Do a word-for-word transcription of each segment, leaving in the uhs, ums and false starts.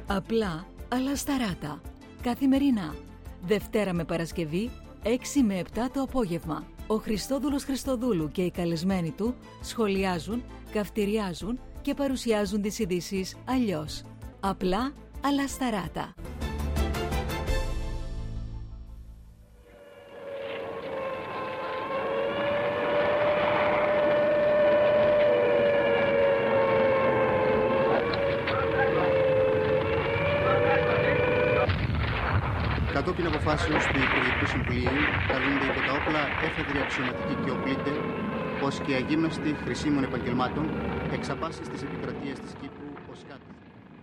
Απλά αλλά σταράτα. Καθημερινά. Δευτέρα με Παρασκευή, έξι με επτά το απόγευμα. Ο Χριστόδουλος Χριστοδούλου και οι καλεσμένοι του σχολιάζουν, καυτηριάζουν και παρουσιάζουν τις ειδήσεις αλλιώς. Απλά αλλά σταράτα. Κατόπιν αποφάσεως του Υπουργικού Συμβουλίου, καλούνται υπό τα όπλα έφεδροι αξιωματικοί και οπλίτε, ως και αγίμναστοι χρησίμων επαγγελμάτων, εξαπάσεις της επικρατείας της Κύπρου ως κάτω.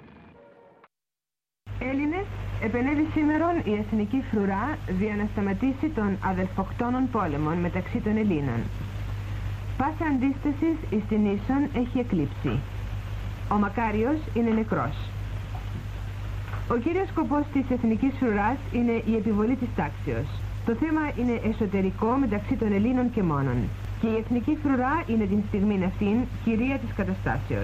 Έλληνες, επενέβη σήμερον η εθνική φρουρά δια να σταματήσει των αδελφοκτώνων πόλεμων μεταξύ των Ελλήνων. Πάσα αντίστασης εις την ίσον έχει εκλείψει. Ο Μακάριος είναι νεκρός. Ο κύριος σκοπός της εθνικής φρουράς είναι η επιβολή της τάξεως. Το θέμα είναι εσωτερικό μεταξύ των Ελλήνων και μόνον. Και η εθνική φρουρά είναι την στιγμή αυτήν κυρία της καταστάσεως.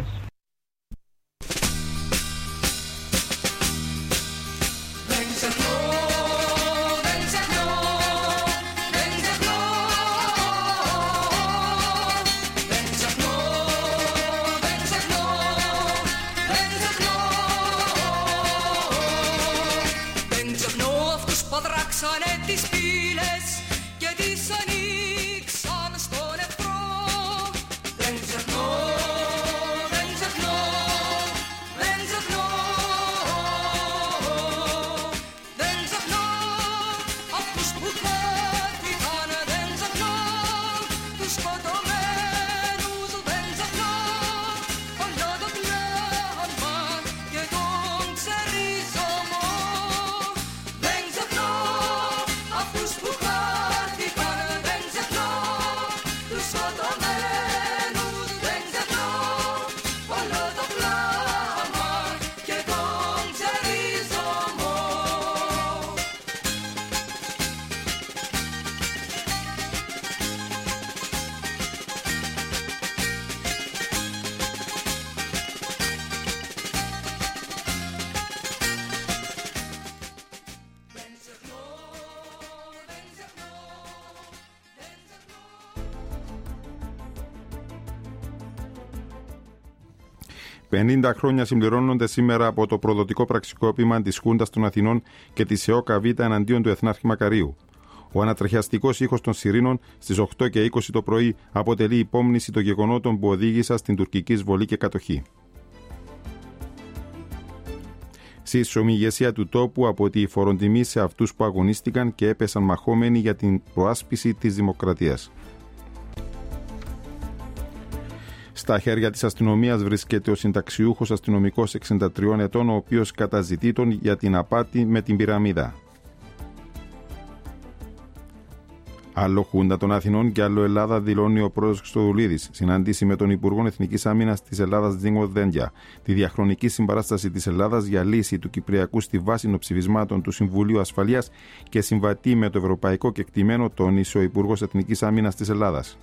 πενήντα χρόνια συμπληρώνονται σήμερα από το προδοτικό πραξικόπημα της Χούντας των Αθηνών και της ΕΟΚΑ Β εναντίον του Εθνάρχη Μακαρίου. Ο ανατριχιαστικός ήχος των σιρήνων στις οκτώ και είκοσι το πρωί αποτελεί υπόμνηση των γεγονότων που οδήγησαν στην τουρκική εισβολή και κατοχή. Στη ομιγεσία του τόπου από τη φοροντιμή σε αυτούς που αγωνίστηκαν και έπεσαν μαχόμενοι για την προάσπιση της δημοκρατίας. Στα χέρια της αστυνομίας βρίσκεται ο συνταξιούχος αστυνομικός εξήντα τριών ετών, ο οποίος καταζητεί τον για την απάτη με την πυραμίδα. Άλλο Χούντα των Αθηνών και άλλο Ελλάδα, δηλώνει ο πρόεδρος Χριστοδουλίδης. Συνάντηση με τον Υπουργό Εθνικής Άμυνας της Ελλάδας Δίνγκο Δέντια. Τη διαχρονική συμπαράσταση της Ελλάδας για λύση του Κυπριακού στη βάση των ψηφισμάτων του Συμβουλίου Ασφαλείας και συμβατή με το ευρωπαϊκό κεκτημένο, τόνισε ο Υπουργός Εθνικής Άμυνας της Ελλάδας.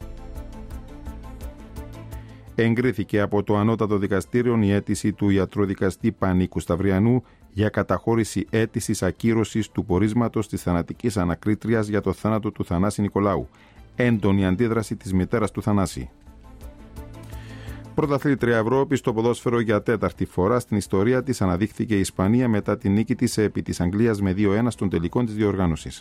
Εγκρίθηκε από το Ανώτατο Δικαστήριο η αίτηση του ιατροδικαστή Πανίκου Σταυριανού για καταχώρηση αίτησης ακύρωσης του πορίσματος της θανατικής ανακρίτριας για το θάνατο του Θανάση Νικολάου. Έντονη αντίδραση της μητέρας του Θανάση. Πρωταθλήτρια Ευρώπη στο ποδόσφαιρο για τέταρτη φορά στην ιστορία της αναδείχθηκε η Ισπανία μετά την νίκη της επί της Αγγλίας με δύο ένα στον τελικό της διοργάνωσης.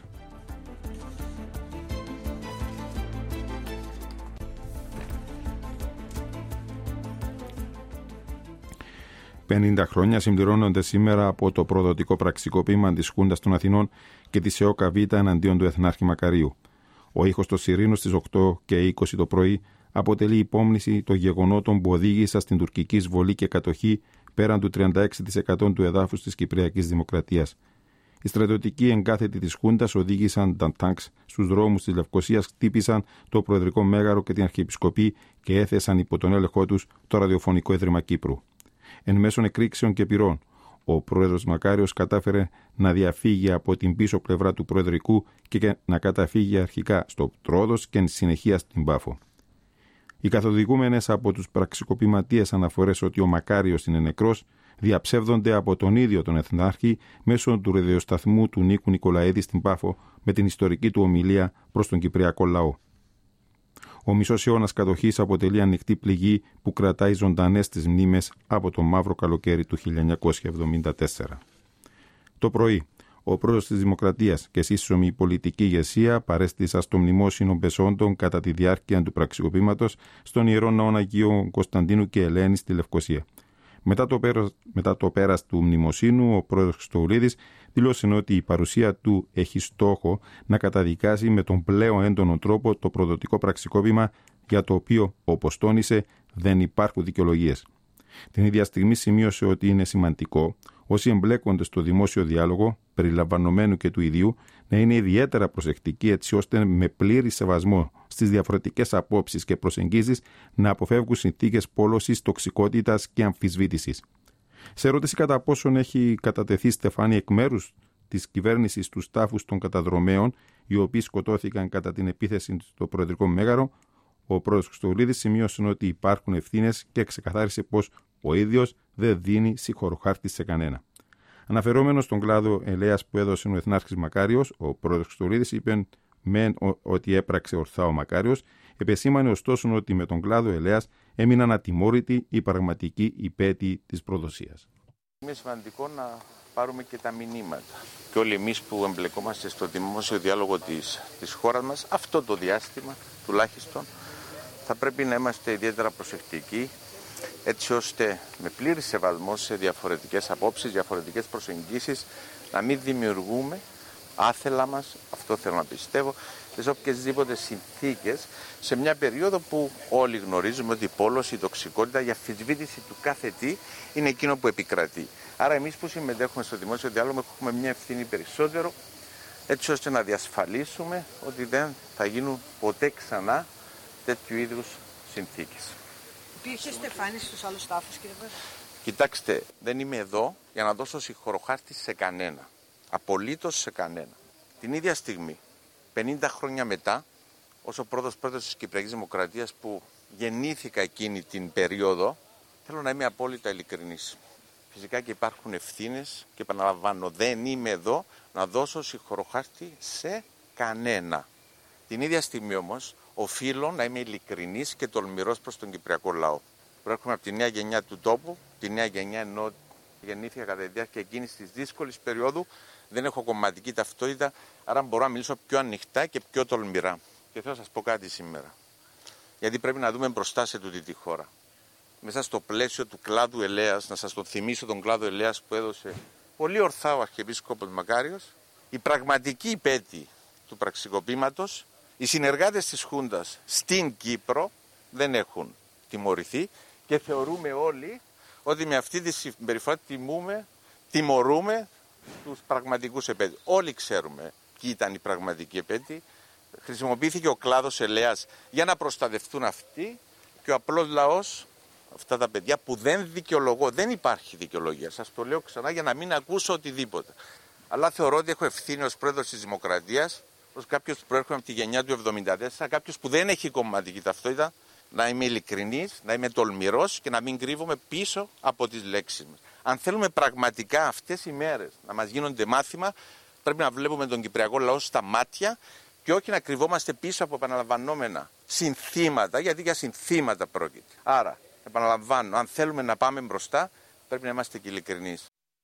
πενήντα χρόνια συμπληρώνονται σήμερα από το προδοτικό πραξικόπημα της Χούντας των Αθηνών και της ΕΟΚΑ Β εναντίον του Εθνάρχη Μακαρίου. Ο ήχος των σιρήνων στις οκτώ και είκοσι το πρωί αποτελεί υπόμνηση των γεγονότων που οδήγησαν στην τουρκική εισβολή και κατοχή πέραν του τριάντα έξι τοις εκατό του εδάφους της Κυπριακής Δημοκρατίας. Οι στρατιωτικοί εγκάθετοι της Χούντας οδήγησαν τα τάγκ στους δρόμους της Λευκωσίας, χτύπησαν το Προεδρικό Μέγαρο και την Αρχιεπισκοπή και έθεσαν υπό τον έλεγχό τους το Ραδιοφωνικό Ίδρυμα Κύπρου. Εν μέσω εκρήξεων και πυρών, ο πρόεδρος Μακάριος κατάφερε να διαφύγει από την πίσω πλευρά του Προεδρικού και να καταφύγει αρχικά στο Τρόδος και εν συνεχεία στην Πάφο. Οι καθοδηγούμενες από τους πραξικοπηματίες αναφορές ότι ο Μακάριος είναι νεκρός διαψεύδονται από τον ίδιο τον Εθνάρχη μέσω του ραδιοσταθμού του Νίκου Νικολαίδη στην Πάφο με την ιστορική του ομιλία προς τον Κυπριακό λαό. Ο μισός αιώνας κατοχής αποτελεί ανοιχτή πληγή που κρατάει ζωντανές τις μνήμες από το μαύρο καλοκαίρι του χίλια εννιακόσια εβδομήντα τέσσερα. Το πρωί, ο πρόεδρος της Δημοκρατίας και σύσσωμη πολιτική ηγεσία παρέστησαν στο μνημόσυνο Μπεσόντων κατά τη διάρκεια του πραξικοπήματος στον Ιερό Ναό Αγίου Κωνσταντίνου και Ελένης στη Λευκοσία. Μετά το, πέρας, μετά το πέρας του μνημοσύνου, ο πρόεδρος Χριστοδουλίδης δήλωσε ότι η παρουσία του έχει στόχο να καταδικάσει με τον πλέον έντονο τρόπο το προδοτικό πραξικόπημα για το οποίο, όπως τόνισε, δεν υπάρχουν δικαιολογίες. Την ίδια στιγμή σημείωσε ότι είναι σημαντικό όσοι εμπλέκονται στο δημόσιο διάλογο, περιλαμβανομένου και του ιδίου, να είναι ιδιαίτερα προσεκτικοί έτσι ώστε με πλήρη σεβασμό στις διαφορετικές απόψεις και προσεγγίσεις να αποφεύγουν συνθήκες πόλωσης, τοξικότητας και αμφισβήτησης. Σε ερώτηση κατά πόσον έχει κατατεθεί στεφάνι εκ μέρους της κυβέρνησης τους τάφους των καταδρομέων, οι οποίοι σκοτώθηκαν κατά την επίθεση στο Προεδρικό Μέγαρο, ο πρόεδρος Χριστοδουλίδης σημείωσε ότι υπάρχουν ευθύνες και ξεκαθάρισε πως ο ίδιος δεν δίνει συγχωροχάρτη σε κανένα. Αναφερόμενος στον κλάδο ελέας που έδωσε ο Εθνάρχης Μακάριος, ο πρόεδρος Χριστοδουλίδης είπε μεν ότι έπραξε ορθά ο Μακάριος, επεσήμανε ωστόσο ότι με τον κλάδο ελέας έμειναν ατιμόρυτοι οι πραγματικοί υπέτειοι της προδοσίας. Είναι σημαντικό να πάρουμε και τα μηνύματα. Και όλοι εμείς που εμπλεκόμαστε στο δημόσιο διάλογο της, της χώρας μας, αυτό το διάστημα τουλάχιστον, θα πρέπει να είμαστε ιδιαίτερα προσεκτικοί, έτσι ώστε με πλήρη σεβασμό σε διαφορετικές απόψεις, διαφορετικές προσεγγίσεις, να μην δημιουργούμε άθελα μας, αυτό θέλω να πιστεύω, σε οποιασδήποτε συνθήκες, σε μια περίοδο που όλοι γνωρίζουμε ότι η πόλωση, η τοξικότητα, η αμφισβήτηση του κάθε τι είναι εκείνο που επικρατεί. Άρα εμείς που συμμετέχουμε στο δημόσιο διάλογο έχουμε μια ευθύνη περισσότερο, έτσι ώστε να διασφαλίσουμε ότι δεν θα γίνουν ποτέ ξανά τέτοιου είδους συνθήκες. Υπήρχε στεφάνι στους άλλους τάφους, κύριε Πρόεδρε? Κοιτάξτε, δεν είμαι εδώ για να δώσω συγχωροχάρτη σε κανένα. Απολύτως σε κανένα. Την ίδια στιγμή, πενήντα χρόνια μετά, ως ο πρώτος πρόεδρος της Κυπριακής Δημοκρατίας που γεννήθηκα εκείνη την περίοδο, θέλω να είμαι απόλυτα ειλικρινής. Φυσικά και υπάρχουν ευθύνες και επαναλαμβάνω, δεν είμαι εδώ να δώσω συγχωροχάρτη σε κανένα. Την ίδια στιγμή όμως, οφείλω να είμαι ειλικρινής και τολμηρός προς τον Κυπριακό λαό. Προέρχομαι από τη νέα γενιά του τόπου, τη νέα γενιά ενώ γεννήθηκα κατά τη διάρκεια εκείνης της δύσκολης περίοδου, δεν έχω κομματική ταυτότητα, άρα μπορώ να μιλήσω πιο ανοιχτά και πιο τολμηρά. Και θέλω να σας πω κάτι σήμερα. Γιατί πρέπει να δούμε μπροστά σε τούτη τη χώρα. Μέσα στο πλαίσιο του κλάδου ελέας, να σας τον θυμίσω τον κλάδο ελέας που έδωσε πολύ ορθά ο Αρχιεπίσκοπος Μακάριος, οι πραγματικοί υπέτειοι του πραξικοπήματος, οι συνεργάτες της Χούντας στην Κύπρο δεν έχουν τιμωρηθεί και θεωρούμε όλοι ότι με αυτή τη συμπεριφορά τιμούμε, τιμωρούμε τους πραγματικούς επέτειους. Όλοι ξέρουμε ποιοι ήταν οι πραγματικοί επέτειοι. Χρησιμοποιήθηκε ο κλάδος ελέας για να προστατευτούν αυτοί και ο απλός λαός, αυτά τα παιδιά που δεν δικαιολογώ, δεν υπάρχει δικαιολογία. Σας το λέω ξανά για να μην ακούσω οτιδήποτε. Αλλά θεωρώ ότι έχω ευθύνη ως πρόεδρος της Δημοκρατίας, ως κάποιος που προέρχομαι από τη γενιά του εβδομήντα τέσσερα, κάποιος που δεν έχει κομματική ταυτότητα, να είμαι ειλικρινής, να είμαι τολμηρός και να μην κρύβομαι πίσω από τις λέξεις μας. Αν θέλουμε πραγματικά αυτές οι μέρες να μας γίνονται μάθημα, πρέπει να βλέπουμε τον Κυπριακό λαό στα μάτια και όχι να κρυβόμαστε πίσω από επαναλαμβανόμενα συνθήματα, γιατί για συνθήματα πρόκειται. Άρα, επαναλαμβάνω, αν θέλουμε να πάμε μπροστά, πρέπει να είμαστε και ειλικρινείς.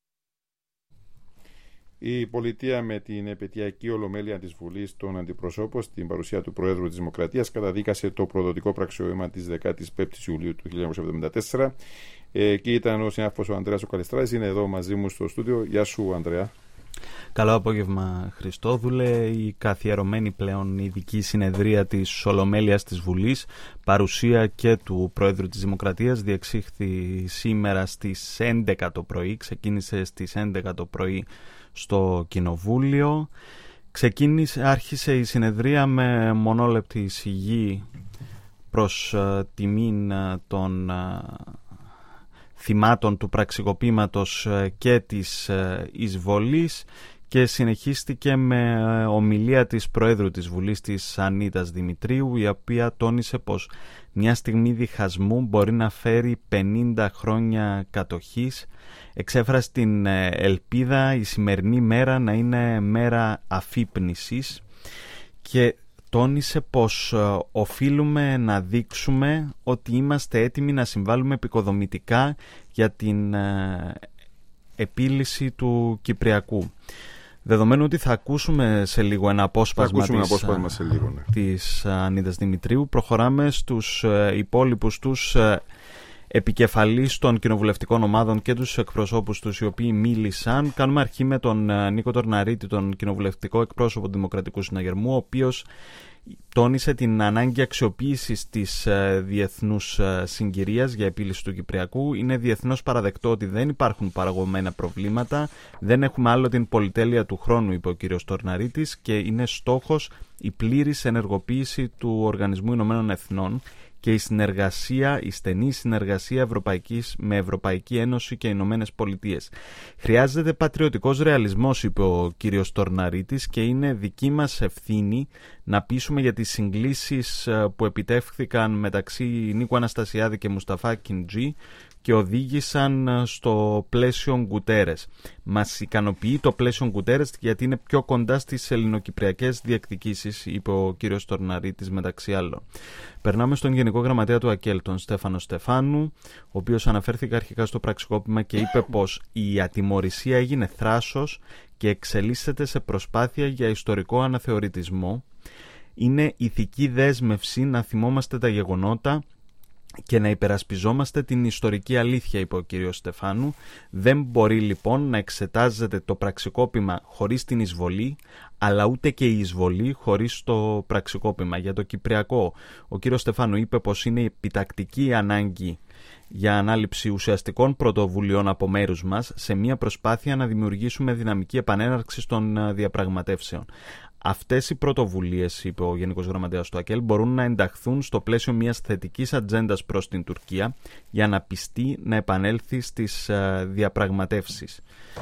Η πολιτεία με την επαιτειακή ολομέλεια της Βουλής των Αντιπροσώπων στην παρουσία του Προέδρου της Δημοκρατίας καταδίκασε το προδοτικό πραξικόπημα της δεκάτης πέμπτης Ιουλίου του χίλια εννιακόσια εβδομήντα τέσσερα. Εκεί ήταν ο συνάδελφος ο Ανδρέας ο Καλιστράτης, είναι εδώ μαζί μου στο στούντιο. Γεια σου, Ανδρέα. Καλό απόγευμα, Χριστόδουλε. Η καθιερωμένη πλέον ειδική συνεδρία της Ολομέλειας της Βουλής, παρουσία και του Πρόεδρου της Δημοκρατίας, διεξήχθη σήμερα στις έντεκα το πρωί, ξεκίνησε στις έντεκα το πρωί στο Κοινοβούλιο. Ξεκίνησε, άρχισε η συνεδρία με μονόλεπτη εισηγή προς uh, τιμήν uh, των uh, θυμάτων του πραξικοπήματος uh, και της uh, εισβολής και συνεχίστηκε με ομιλία της Προέδρου της Βουλής, της Ανίτας Δημητρίου, η οποία τόνισε πως μια στιγμή διχασμού μπορεί να φέρει πενήντα χρόνια κατοχής. Εξέφρασε την ελπίδα η σημερινή μέρα να είναι μέρα αφύπνισης και τόνισε πως οφείλουμε να δείξουμε ότι είμαστε έτοιμοι να συμβάλλουμε επικοδομητικά για την επίλυση του Κυπριακού. Δεδομένου ότι θα ακούσουμε σε λίγο ένα απόσπασμα, της, ένα απόσπασμα σε λίγο, ναι. της Ανίτας Δημητρίου, προχωράμε στους υπόλοιπους τους επικεφαλής των κοινοβουλευτικών ομάδων και τους εκπροσώπους τους οι οποίοι μίλησαν. Κάνουμε αρχή με τον Νίκο Τορναρίτη, τον κοινοβουλευτικό εκπρόσωπο του Δημοκρατικού Συναγερμού, ο οποίος τόνισε την ανάγκη αξιοποίησης της διεθνούς συγκυρίας για επίλυση του Κυπριακού. Είναι διεθνώς παραδεκτό ότι δεν υπάρχουν παραγωγμένα προβλήματα, δεν έχουμε άλλο την πολυτέλεια του χρόνου, είπε ο κ. Τορναρίτης, και είναι στόχος η πλήρης ενεργοποίηση του Οργανισμού Ηνωμένων Εθνών και η συνεργασία, η στενή συνεργασία Ευρωπαϊκής, με Ευρωπαϊκή Ένωση και Ηνωμένες Πολιτείες. Χρειάζεται πατριωτικός ρεαλισμός, είπε ο κύριος Τορναρίτης, και είναι δική μας ευθύνη να πείσουμε για τις συγκλήσεις που επιτεύχθηκαν μεταξύ Νίκου Αναστασιάδη και Μουσταφά Κιντζή και οδήγησαν στο πλαίσιο Γκουτέρες. Μας ικανοποιεί το πλαίσιο Γκουτέρες γιατί είναι πιο κοντά στις ελληνοκυπριακές διεκδικήσεις, είπε ο κύριος Τορναρίτης μεταξύ άλλων. Περνάμε στον Γενικό Γραμματέα του ΑΚΕΛ, τον Στέφανο Στεφάνου, ο οποίος αναφέρθηκε αρχικά στο πραξικόπημα και είπε πως η ατιμωρησία έγινε θράσος και εξελίσσεται σε προσπάθεια για ιστορικό αναθεωρητισμό. Είναι ηθική δέσμευση να θυμόμαστε τα γεγονότα και να υπερασπιζόμαστε την ιστορική αλήθεια, είπε ο κύριος Στεφάνου. Δεν μπορεί λοιπόν να εξετάζεται το πραξικόπημα χωρίς την εισβολή, αλλά ούτε και η εισβολή χωρίς το πραξικόπημα. Για το Κυπριακό, ο κύριος Στεφάνου είπε πως είναι επιτακτική ανάγκη για ανάληψη ουσιαστικών πρωτοβουλειών από μέρους μας σε μια προσπάθεια να δημιουργήσουμε δυναμική επανέναρξη των διαπραγματεύσεων. Αυτές οι πρωτοβουλίες, είπε ο Γενικός Γραμματέας του ΑΚΕΛ, μπορούν να ενταχθούν στο πλαίσιο μιας θετικής ατζέντας προς την Τουρκία για να πιστεί να επανέλθει στις διαπραγματεύσεις.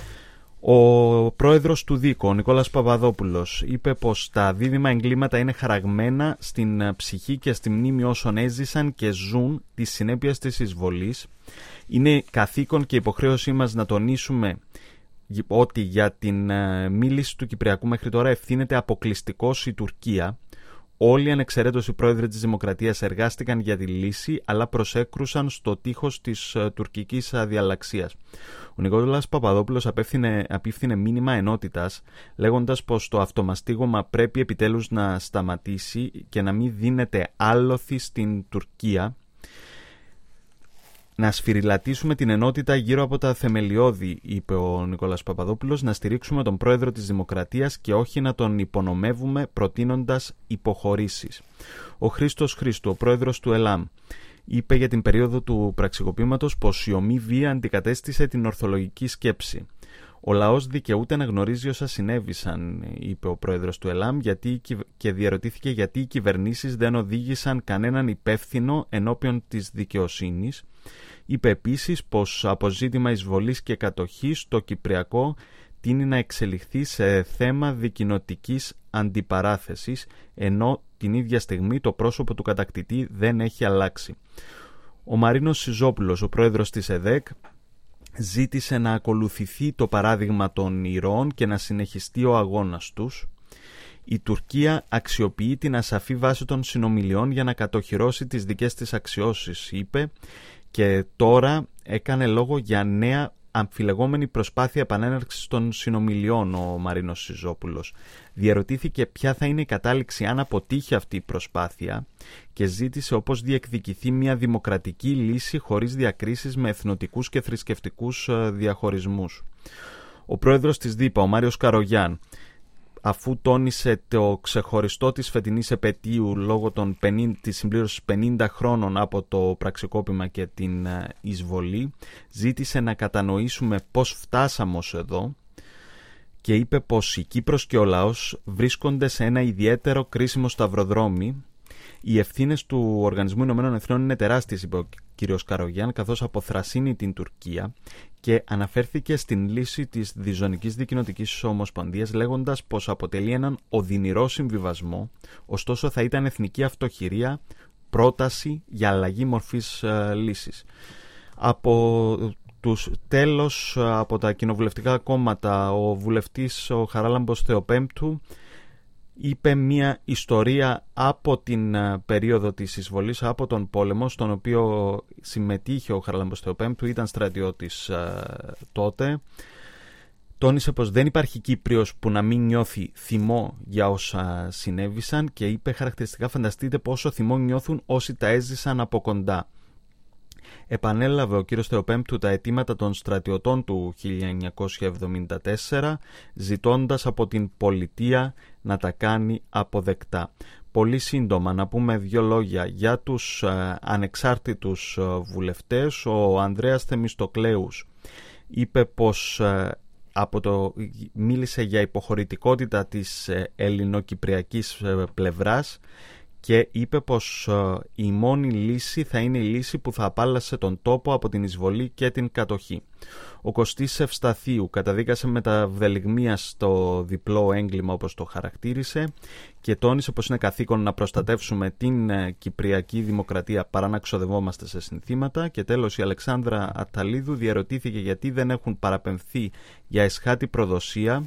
Ο πρόεδρος του ΔΙΚΟ, ο Νικόλας Παπαδόπουλος, είπε πως τα δίδυμα εγκλήματα είναι χαραγμένα στην ψυχή και στη μνήμη όσων έζησαν και ζουν τις συνέπειες της εισβολής. Είναι καθήκον και υποχρέωσή μας να τονίσουμε ότι για την μίληση του Κυπριακού μέχρι τώρα ευθύνεται αποκλειστικώς η Τουρκία. Όλοι ανεξαιρέτως οι πρόεδροι της Δημοκρατίας εργάστηκαν για τη λύση, αλλά προσέκρουσαν στο τείχος της τουρκικής αδιαλλαξίας. Ο Νικόλας Παπαδόπουλος απέφθινε, απίφθινε μήνυμα ενότητας, λέγοντας πως το αυτομαστίγωμα πρέπει επιτέλους να σταματήσει και να μην δίνεται άλοθη στην Τουρκία. Να σφυριλατήσουμε την ενότητα γύρω από τα θεμελιώδη, είπε ο Νικόλας Παπαδόπουλος, να στηρίξουμε τον πρόεδρο της Δημοκρατίας και όχι να τον υπονομεύουμε προτείνοντας υποχωρήσεις. Ο Χρήστος Χρήστου, ο πρόεδρος του ΕΛΑΜ, είπε για την περίοδο του πραξικοπήματος πως η ομή βία αντικατέστησε την ορθολογική σκέψη. Ο λαός δικαιούται να γνωρίζει όσα συνέβησαν, είπε ο πρόεδρος του ΕΛΑΜ, γιατί, και διαρωτήθηκε γιατί οι κυβερνήσεις δεν οδήγησαν κανέναν υπεύθυνο ενώπιον της δικαιοσύνης. Είπε επίσης πως από ζήτημα εισβολής και κατοχής το Κυπριακό τείνει να εξελιχθεί σε θέμα δικοινοτικής αντιπαράθεσης, ενώ την ίδια στιγμή το πρόσωπο του κατακτητή δεν έχει αλλάξει. Ο Μαρίνος Σιζόπουλος, ο πρόεδρος της ΕΔΕΚ, ζήτησε να ακολουθηθεί το παράδειγμα των ηρώων και να συνεχιστεί ο αγώνας τους. Η Τουρκία αξιοποιεί την ασαφή βάση των συνομιλιών για να κατοχυρώσει τις δικές της αξιώσεις, είπε, και τώρα έκανε λόγο για νέα αμφιλεγόμενη προσπάθεια επανέναρξης των συνομιλιών ο Μαρίνος Σιζόπουλος. Διαρωτήθηκε ποια θα είναι η κατάληξη αν αποτύχει αυτή η προσπάθεια και ζήτησε όπως διεκδικηθεί μια δημοκρατική λύση χωρίς διακρίσεις με εθνοτικούς και θρησκευτικούς διαχωρισμούς. Ο πρόεδρος της ΔΥΠΑ, ο Μάριος Καρογιάν, αφού τόνισε το ξεχωριστό της φετινής επετείου λόγω των πενήντα, της συμπλήρωσης πενήντα χρόνων από το πραξικόπημα και την εισβολή, ζήτησε να κατανοήσουμε πώς φτάσαμε ως εδώ και είπε πως η Κύπρος και ο λαός βρίσκονται σε ένα ιδιαίτερο κρίσιμο σταυροδρόμι. Οι ευθύνες του Οργανισμού Ηνωμένων Εθνών είναι τεράστιες, είπε ο κ. κ. Καρογιάν, καθώς αποθρασύνει την Τουρκία και αναφέρθηκε στην λύση της Διζωνικής Δικοινοτικής Ομοσπονδίας, λέγοντας πως αποτελεί έναν οδυνηρό συμβιβασμό, ωστόσο θα ήταν εθνική αυτοχειρία πρόταση για αλλαγή μορφής ε, λύσης. Από τους τέλος, από τα κοινοβουλευτικά κόμματα, ο βουλευτής ο Χαράλαμπος Θεοπέμπτου είπε μια ιστορία από την περίοδο της εισβολής, από τον πόλεμο, στον οποίο συμμετείχε ο Χαράλαμπος Θεοπέμπτου, ήταν στρατιώτης ε, τότε. Τόνισε πως δεν υπάρχει Κύπριος που να μην νιώθει θυμό για όσα συνέβησαν και είπε χαρακτηριστικά: φανταστείτε πόσο θυμό νιώθουν όσοι τα έζησαν από κοντά. Επανέλαβε ο κύριος Θεοπέμπτου τα αιτήματα των στρατιωτών του χίλια εννιακόσια εβδομήντα τέσσερα, ζητώντας από την πολιτεία να τα κάνει αποδεκτά. Πολύ σύντομα να πούμε δύο λόγια για τους ε, ανεξάρτητους ε, βουλευτές. Ο Ανδρέας Θεμιστοκλέους είπε πως ε, από το, μίλησε για υποχωρητικότητα της ε, ελληνοκυπριακής ε, πλευράς και είπε πως ε, η μόνη λύση θα είναι η λύση που θα απάλλασε τον τόπο από την εισβολή και την κατοχή. Ο Κωστής Ευσταθίου καταδίκασε με τα βδελιγμία στο διπλό έγκλημα, όπως το χαρακτήρισε, και τόνισε πως είναι καθήκον να προστατεύσουμε την ε, κυπριακή δημοκρατία παρά να ξοδευόμαστε σε συνθήματα. Και τέλος, η Αλεξάνδρα Αταλίδου διαρωτήθηκε γιατί δεν έχουν παραπεμφθεί για εσχάτη προδοσία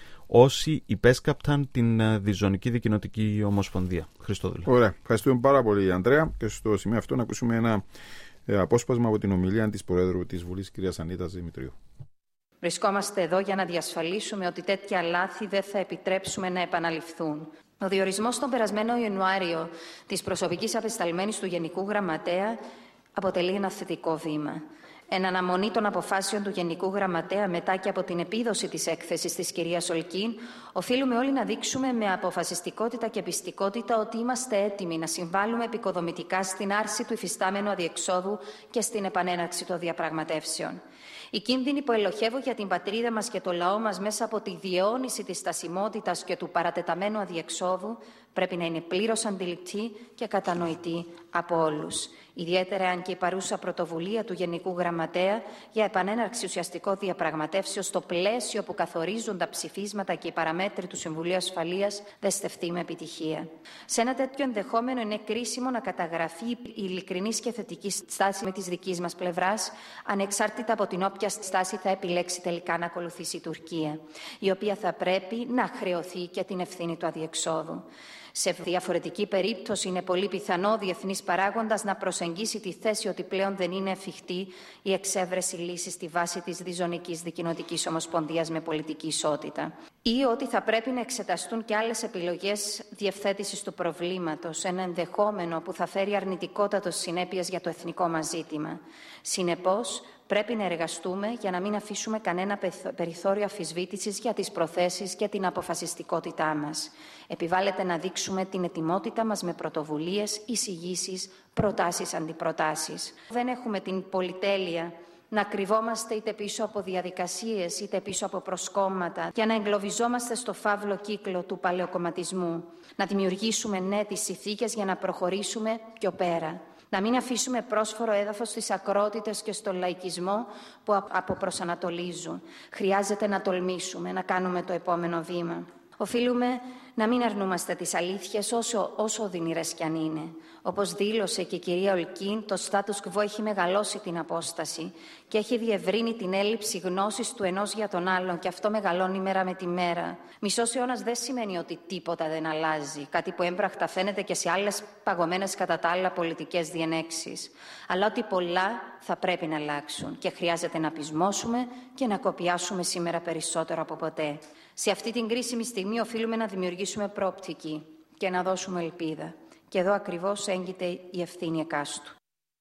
όσοι υπέσκαπταν την Διζωνική Δικοινοτική Ομοσπονδία. Χριστόδουλε. Ωραία. Ευχαριστούμε πάρα πολύ, Ανδρέα. Και στο σημείο αυτό να ακούσουμε ένα ε, απόσπασμα από την ομιλία της Προέδρου της Βουλής, κυρίας Ανίτας Δημητρίου. Βρισκόμαστε εδώ για να διασφαλίσουμε ότι τέτοια λάθη δεν θα επιτρέψουμε να επαναληφθούν. Ο διορισμός τον περασμένο Ιανουάριο της προσωπικής απεσταλμένης του Γενικού Γραμματέα αποτελεί ένα θετικό βήμα. Εν αναμονή των αποφάσεων του Γενικού Γραμματέα μετά και από την επίδοση της έκθεσης της κυρίας Ολκίν, οφείλουμε όλοι να δείξουμε με αποφασιστικότητα και πιστικότητα ότι είμαστε έτοιμοι να συμβάλλουμε επικοδομητικά στην άρση του υφιστάμενου αδιεξόδου και στην επανέναρξη των διαπραγματεύσεων. Οι κίνδυνοι που ελοχεύουν για την πατρίδα μας και το λαό μας μέσα από τη διαιώνιση της στασιμότητας και του παρατεταμένου αδιεξόδου πρέπει να είναι πλήρως αντιληπτοί και κατανοητοί από όλους. Ιδιαίτερα αν και η παρούσα πρωτοβουλία του Γενικού Γραμματέα για επανέναρξη ουσιαστικών διαπραγματεύσεων στο πλαίσιο που καθορίζουν τα ψηφίσματα και οι παραμέτροι του Συμβουλίου Ασφαλείας δεν στεφτεί με επιτυχία. Σε ένα τέτοιο ενδεχόμενο είναι κρίσιμο να καταγραφεί η ειλικρινής και θετική στάση με της δικής μας πλευράς, ανεξάρτητα από την όποια στάση θα επιλέξει τελικά να ακολουθήσει η Τουρκία, η οποία θα πρέπει να χρεωθεί και την ευθύνη του αδιεξόδου. Σε διαφορετική περίπτωση είναι πολύ πιθανό ο διεθνής παράγοντας να προσεγγίσει τη θέση ότι πλέον δεν είναι εφικτή η εξέβρεση λύσης στη βάση της Διζωνικής Δικοινοτικής Ομοσπονδίας με πολιτική ισότητα. Ή ότι θα πρέπει να εξεταστούν και άλλες επιλογές διευθέτησης του προβλήματος, ένα ενδεχόμενο που θα φέρει αρνητικότατος συνέπειες για το εθνικό μας ζήτημα. Συνεπώς, πρέπει να εργαστούμε για να μην αφήσουμε κανένα περιθώριο αμφισβήτησης για τις προθέσεις και την αποφασιστικότητά μας. Επιβάλλεται να δείξουμε την ετοιμότητα μας με πρωτοβουλίες, εισηγήσεις, προτάσεις, αντιπροτάσεις. Δεν έχουμε την πολυτέλεια να κρυβόμαστε είτε πίσω από διαδικασίες είτε πίσω από προσκόμματα και να εγκλωβιζόμαστε στο φαύλο κύκλο του παλαιοκομματισμού. Να δημιουργήσουμε ναι τις συνθήκες για να προχωρήσουμε πιο πέρα. Να μην αφήσουμε πρόσφορο έδαφος στις ακρότητες και στον λαϊκισμό που αποπροσανατολίζουν. Χρειάζεται να τολμήσουμε, να κάνουμε το επόμενο βήμα. Οφείλουμε να μην αρνούμαστε τις αλήθειες όσο, όσο οδυνηρές κι αν είναι. Όπως δήλωσε και η κυρία Ολκίν, το status quo έχει μεγαλώσει την απόσταση και έχει διευρύνει την έλλειψη γνώσης του ενός για τον άλλον και αυτό μεγαλώνει μέρα με τη μέρα. Μισός αιώνας δεν σημαίνει ότι τίποτα δεν αλλάζει, κάτι που έμπρακτα φαίνεται και σε άλλες παγωμένες κατά τα άλλα πολιτικές διενέξεις. Αλλά ότι πολλά θα πρέπει να αλλάξουν και χρειάζεται να πεισμώσουμε και να κοπιάσουμε σήμερα περισσότερο από ποτέ. Σε αυτή την κρίσιμη στιγμή οφείλουμε να δημιουργήσουμε προοπτική και να δώσουμε ελπίδα. Και εδώ ακριβώς έγκυται η ευθύνη εκάστου.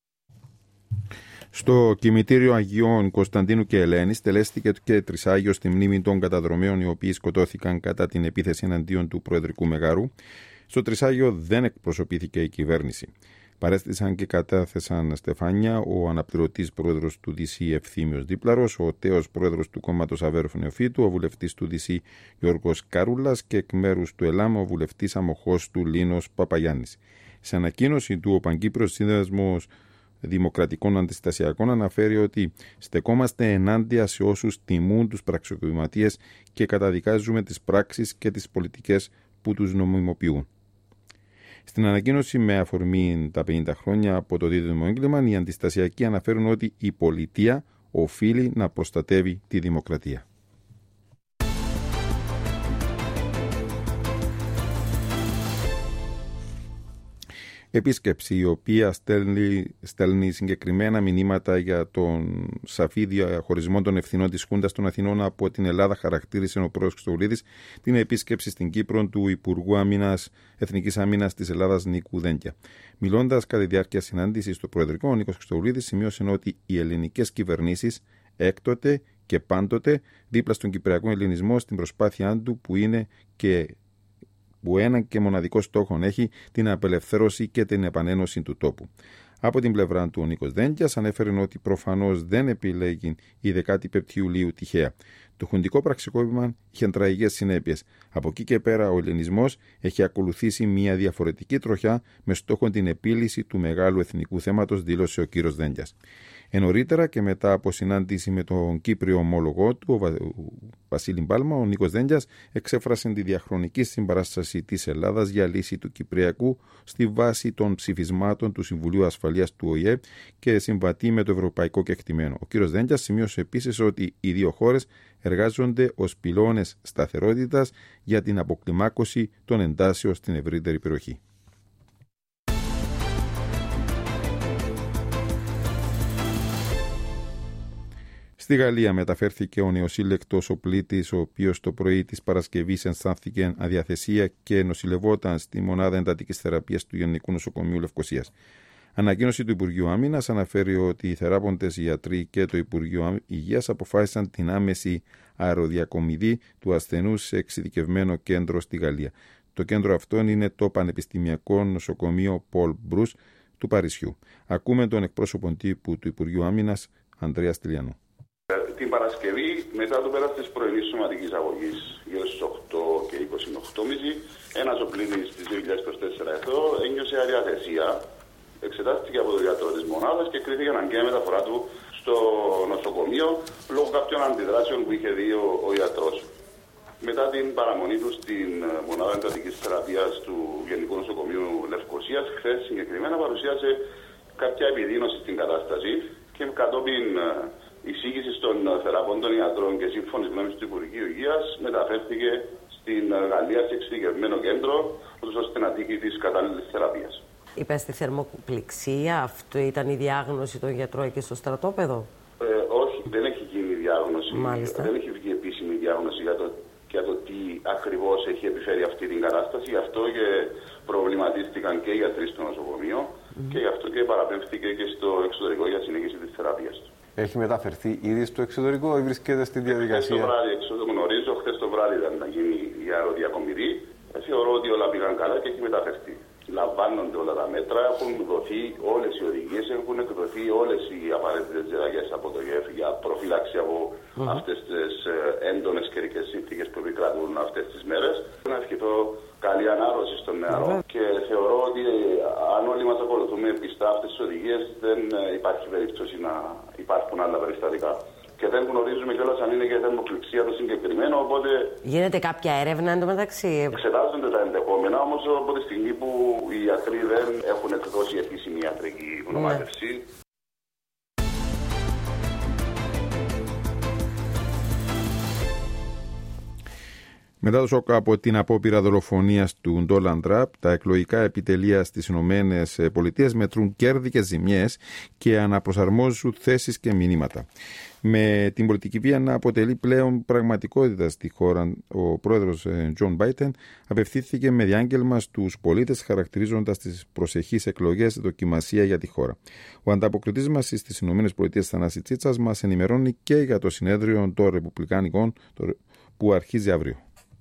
Στο κημητήριο Αγιών Κωνσταντίνου και Ελένης τελέστηκε και τρισάγιο στη μνήμη των καταδρομέων οι οποίοι σκοτώθηκαν κατά την επίθεση εναντίον του Προεδρικού Μεγάρου. Στο τρισάγιο δεν εκπροσωπήθηκε η κυβέρνηση. Παρέστησαν και κατάθεσαν στεφάνια ο αναπληρωτής πρόεδρος του ντι σι Ευθύμιος Δίπλαρος, ο τέος πρόεδρος του κόμματος Αβέροφ Νεοφύτου, ο βουλευτής του ντι σι Γιώργος Κάρουλας και εκ μέρους του ΕΛΑΜ ο βουλευτής αμοχώς του Λίνος Παπαγιάννης. Σε ανακοίνωση του, ο Παγκύπριος Σύνδεσμος Δημοκρατικών Αντιστασιακών αναφέρει ότι στεκόμαστε ενάντια σε όσους τιμούν τους πραξικοπηματίες και καταδικάζουμε τις πράξεις και τις πολιτικές που τους νομιμοποιούν. Στην ανακοίνωση με αφορμή τα πενήντα χρόνια από το δίδυμο έγκλημα, οι αντιστασιακοί αναφέρουν ότι η πολιτεία οφείλει να προστατεύει τη δημοκρατία. Επίσκεψη η οποία στέλνει, στέλνει συγκεκριμένα μηνύματα για τον σαφή διαχωρισμό των ευθυνών της Χούντας των Αθηνών από την Ελλάδα, χαρακτήρισε ο πρόεδρος Χριστοδουλίδης την επίσκεψη στην Κύπρο του Υπουργού Άμυνας, Εθνικής Άμυνας της Ελλάδας Νίκου Δέντια. Μιλώντας κατά τη διάρκεια συνάντησης στο Προεδρικό, ο Νίκος Χριστοδουλίδης σημείωσε ότι οι ελληνικές κυβερνήσεις έκτοτε και πάντοτε δίπλα στον κυπριακό ελληνισμό στην προσπάθειά του που είναι και που έναν και μοναδικό στόχο έχει την απελευθέρωση και την επανένωση του τόπου. Από την πλευρά του ο Νίκος Δέντιας ανέφερε ότι προφανώς δεν επιλέγει η δεκάτη πέμπτη Ιουλίου τυχαία. Το χουντικό πραξικόπημα είχε τραγικές συνέπειες. Από εκεί και πέρα ο ελληνισμός έχει ακολουθήσει μια διαφορετική τροχιά με στόχο την επίλυση του μεγάλου εθνικού θέματος, δήλωσε ο κύριος Δέντιας. Ενωρίτερα και μετά από συνάντηση με τον Κύπριο ομόλογό του, ο Βα... Βασίλη Μπάλμα, ο Νίκος Δέντιας εξέφρασε τη διαχρονική συμπαράσταση της Ελλάδας για λύση του Κυπριακού στη βάση των ψηφισμάτων του Συμβουλίου Ασφαλείας του Ο Η Ε και συμβατεί με το ευρωπαϊκό κεκτημένο. Ο κύριος Δέντιας σημείωσε επίσης ότι οι δύο χώρες εργάζονται ως πυλώνες σταθερότητας για την αποκλιμάκωση των εντάσεων στην ευρύτερη περιοχή. Στη Γαλλία μεταφέρθηκε ο νεοσύλλεκτος οπλίτης, ο οποίος το πρωί της Παρασκευής αισθάνθηκε αδιαθεσία και νοσηλευόταν στη μονάδα εντατικής θεραπείας του Γενικού Νοσοκομείου Λευκωσίας. Ανακοίνωση του Υπουργείου Άμυνας αναφέρει ότι οι θεράποντες ιατροί και το Υπουργείο Υγείας αποφάσισαν την άμεση αεροδιακομιδή του ασθενούς σε εξειδικευμένο κέντρο στη Γαλλία. Το κέντρο αυτό είναι το Πανεπιστημιακό Νοσοκομείο Πολ Μπρούς του Παρισιού. Ακούμε τον εκπρόσωπο τύπου του Υπουργείου Άμυνας, Ανδρέα Στυλιανού. Την Παρασκευή, μετά το πέρας της πρωινής σωματικής αγωγής, γύρω στις οκτώ και είκοσι με οκτώ και μισή, ένας οπλίτης της δύο χιλιάδες είκοσι τέσσερα εδώ ένιωσε αδιαθεσία. Εξετάστηκε από τον γιατρό της μονάδας και κρίθηκε αναγκαία μεταφορά του στο νοσοκομείο λόγω κάποιων αντιδράσεων που είχε δει ο, ο γιατρός. Μετά την παραμονή του στην μονάδα εντατικής θεραπείας του Γενικού Νοσοκομείου Λευκωσίας, χθες συγκεκριμένα παρουσίασε κάποια επιδείνωση στην κατάσταση και κατόπιν εισήγηση των θεραπόντων ιατρών και σύμφωνη γνώμη του Υπουργείου Υγείας μεταφέρθηκε στην Γαλλία σε εξειδικευμένο κέντρο, ώστε να τύχει τη κατάλληλη θεραπεία. Υπέστη θερμοπληξία, αυτό ήταν η διάγνωση των γιατρών εκεί στο στρατόπεδο? Ε, όχι, δεν έχει γίνει διάγνωση. Μάλιστα. Δεν έχει βγει επίσημη διάγνωση για το, για το τι ακριβώς έχει επιφέρει αυτή την κατάσταση. Γι' αυτό και προβληματίστηκαν και οι γιατροί στο νοσοκομείο mm. και γι' αυτό και παραπέμφθηκε και στο εξωτερικό για συνέχιση της θεραπείας του. Έχει μεταφερθεί ήδη στο εξωτερικό ή βρίσκεται στη διαδικασία? Χθες το βράδυ, εξ όσο γνωρίζω, χθες το βράδυ ήταν να γίνει η αεροδιακομιδή. Θεωρώ ότι όλα πήγαν καλά και έχει μεταφερθεί. Λαμβάνονται όλα τα μέτρα, έχουν δοθεί όλες οι οδηγίες, έχουν εκδοθεί όλες οι απαραίτητες διαταγές από το ΓΕΦ για προφύλαξη από mm-hmm. αυτές τις έντονες καιρικές συνθήκες που επικρατούν αυτές τις μέρες. Να ευχηθώ καλή ανάρρωση στον νεαρό mm-hmm. και θεωρώ ότι αν όλοι μας ακολουθούμε πιστά αυτές τις οδηγίες δεν υπάρχει περίπτωση να υπάρχουν άλλα περιστατικά. Και δεν γνωρίζουμε κιόλας αν είναι και θερμοπληξία το συγκεκριμένο, οπότε... Γίνεται κάποια έρευνα εντωμεταξύ? Εξετάζονται τα ενδεχόμενα, όμως από τη στιγμή που οι ιατροί δεν έχουν εκδώσει επίσημη ιατρική γνωμάτευση. Ναι. Μετά το σοκ από την απόπειρα δολοφονίας του Ντόναλντ Τραμπ, τα εκλογικά επιτελεία στις Ηνωμένες Πολιτείες μετρούν κέρδη και ζημιές και αναπροσαρμόζουν θέσεις και μηνύματα. Με την πολιτική βία να αποτελεί πλέον πραγματικότητα στη χώρα, ο πρόεδρος Τζον Μπάιντεν απευθύνθηκε με διάγγελμα στους πολίτες, χαρακτηρίζοντας τις προσεχείς εκλογές δοκιμασία για τη χώρα. Ο ανταποκριτής μας στις Ηνωμένες Πολιτείες, Θανάσης Τσίτσας, μας ενημερώνει και για το συνέδριο των Ρεπουμπλικάνικων που αρχίζει αύριο.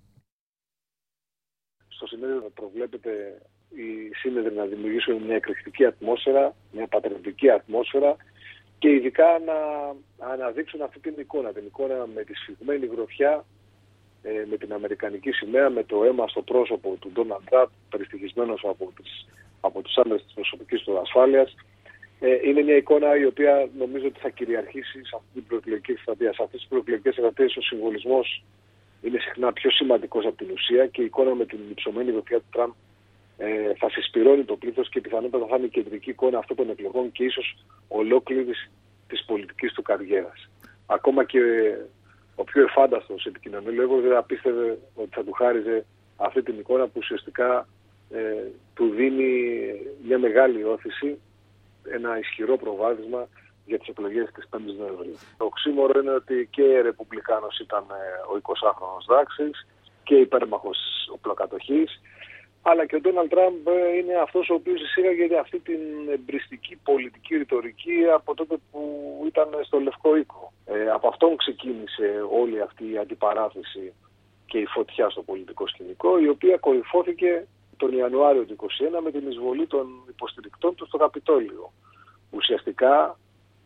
Στο συνέδριο προβλέπεται οι σύνεδροι να δημιουργήσουν μια εκρηκτική ατμόσφαιρα, μια πατριωτική ατμόσφαιρα και ειδικά να αναδείξουν αυτή την εικόνα, την εικόνα με τη σφιγμένη γροθιά, με την αμερικανική σημαία, με το αίμα στο πρόσωπο του Ντόναλντ Τραμπ, περιστοιχισμένος από, τις, από τους άντρες της προσωπικής του ασφάλειας, Ε, είναι μια εικόνα η οποία νομίζω ότι θα κυριαρχήσει σε αυτή την προεκλογική εκστρατεία. Σε αυτές τις προεκλογικές εκστρατείες ο συμβολισμός είναι συχνά πιο σημαντικός από την ουσία και η εικόνα με την υψωμένη γροθιά του Τραμπ ε, θα συσπηρώνει το πλήθος και πιθανότατα θα είναι η κεντρική εικόνα αυτών των εκλογών και ίσως ολόκληρης της πολιτικής του καριέρας. Ακόμα και ο πιο εφάνταστος επικοινωνιολόγος δεν θα πίστευε ότι θα του χάριζε αυτή την εικόνα που ουσιαστικά ε, του δίνει μια μεγάλη όθηση, ένα ισχυρό προβάδισμα για τις εκλογές της πέμπτης Νοεμβρίου. Το οξύμορο είναι ότι και η Ρεπουμπλικάνος ήταν ο εικοσάχρονος δράξης και υπέρμαχος οπλοκατοχής, αλλά και ο Ντόναλντ Τραμπ είναι αυτός ο οποίος εισήγαγε αυτή την εμπριστική πολιτική ρητορική από τότε που ήταν στο Λευκό Οίκο. Ε, από αυτόν ξεκίνησε όλη αυτή η αντιπαράθεση και η φωτιά στο πολιτικό σκηνικό, η οποία κορυφώθηκε τον Ιανουάριο του είκοσι ένα με την εισβολή των υποστηρικτών του στο Καπιτόλιο. Ουσιαστικά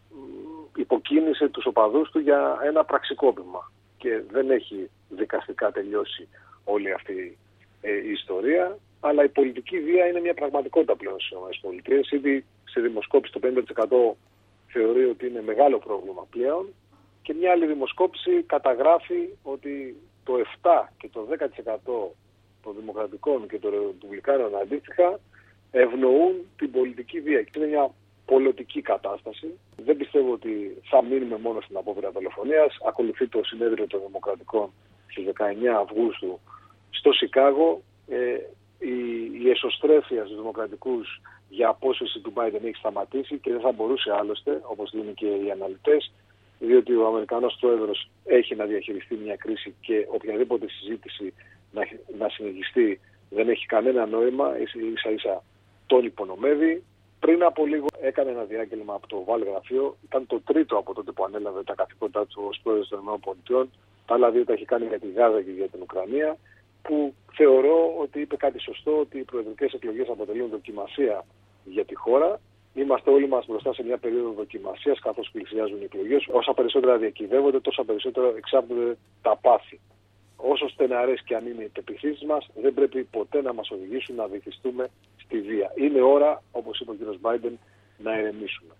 υποκίνησε τους οπαδούς του για ένα πραξικόπημα και δεν έχει δικαστικά τελειώσει όλη αυτή η ιστορία, αλλά η πολιτική βία είναι μια πραγματικότητα πλέον στις ΗΠΑ. Ήδη σε δημοσκόπηση το πενήντα τοις εκατό θεωρεί ότι είναι μεγάλο πρόβλημα πλέον και μια άλλη δημοσκόπηση καταγράφει ότι το επτά και το δέκα τοις εκατό των δημοκρατικών και των ρεπουμπλικάνων αντίστοιχα ευνοούν την πολιτική βία. Και είναι μια πολιτική κατάσταση. Δεν πιστεύω ότι θα μείνουμε μόνο στην απόπειρα δολοφονίας. Ακολουθεί το συνέδριο των Δημοκρατικών στις δεκαεννιά Αυγούστου στο Σικάγο. Ε, η, η εσωστρέφεια στους δημοκρατικούς για απόσυρση του Biden έχει σταματήσει και δεν θα μπορούσε άλλωστε, όπως λένε και οι αναλυτές, διότι ο Αμερικανός πρόεδρος έχει να διαχειριστεί μια κρίση και οποιαδήποτε συζήτηση να, να συνεχιστεί δεν έχει κανένα νόημα, ίσα ίσα τον υπονομεύει. Πριν από λίγο έκανε ένα διάγγελμα από το Oval Γραφείο, ήταν το τρίτο από τότε που ανέλαβε τα καθήκοντά του ως πρόεδρος των ΗΠΑ. Τα άλλα δύο τα έχει κάνει για τη Γάζα και για την Ουκρανία, που θεωρώ ότι είπε κάτι σωστό, ότι οι προεδρικές εκλογές αποτελούν δοκιμασία για τη χώρα. Είμαστε όλοι μας μπροστά σε μια περίοδο δοκιμασίας καθώς πλησιάζουν οι εκλογές. Όσα περισσότερα διακυβεύονται, τόσα περισσότερα εξάπτονται τα πάθη. Όσο στεναρές και αν είναι οι πεποιθήσεις μας, δεν πρέπει ποτέ να μας οδηγήσουν να βυθιστούμε στη βία. Είναι ώρα, όπως είπε ο κ. Μπάιντεν, να ηρεμήσουμε.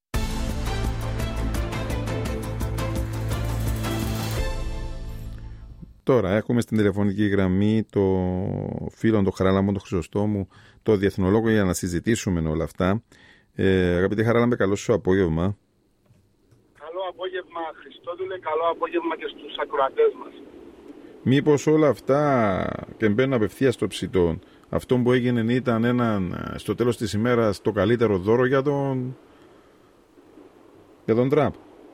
Τώρα έχουμε στην τηλεφωνική γραμμή το φίλο τον Χαράλαμπο, τον Χρυσοστόμου, το διεθνολόγο, για να συζητήσουμε όλα αυτά. Ε, αγαπητέ Χαράλαμπε, καλό σου απόγευμα. Καλό απόγευμα Χριστόδουλε, καλό απόγευμα και στους ακροατές μας. Μήπως όλα αυτά και μπαίνουν απευθείας στο ψητό, αυτό που έγινε ήταν έναν, στο τέλος της ημέρας, το καλύτερο δώρο για τον, για τον Τραμπ?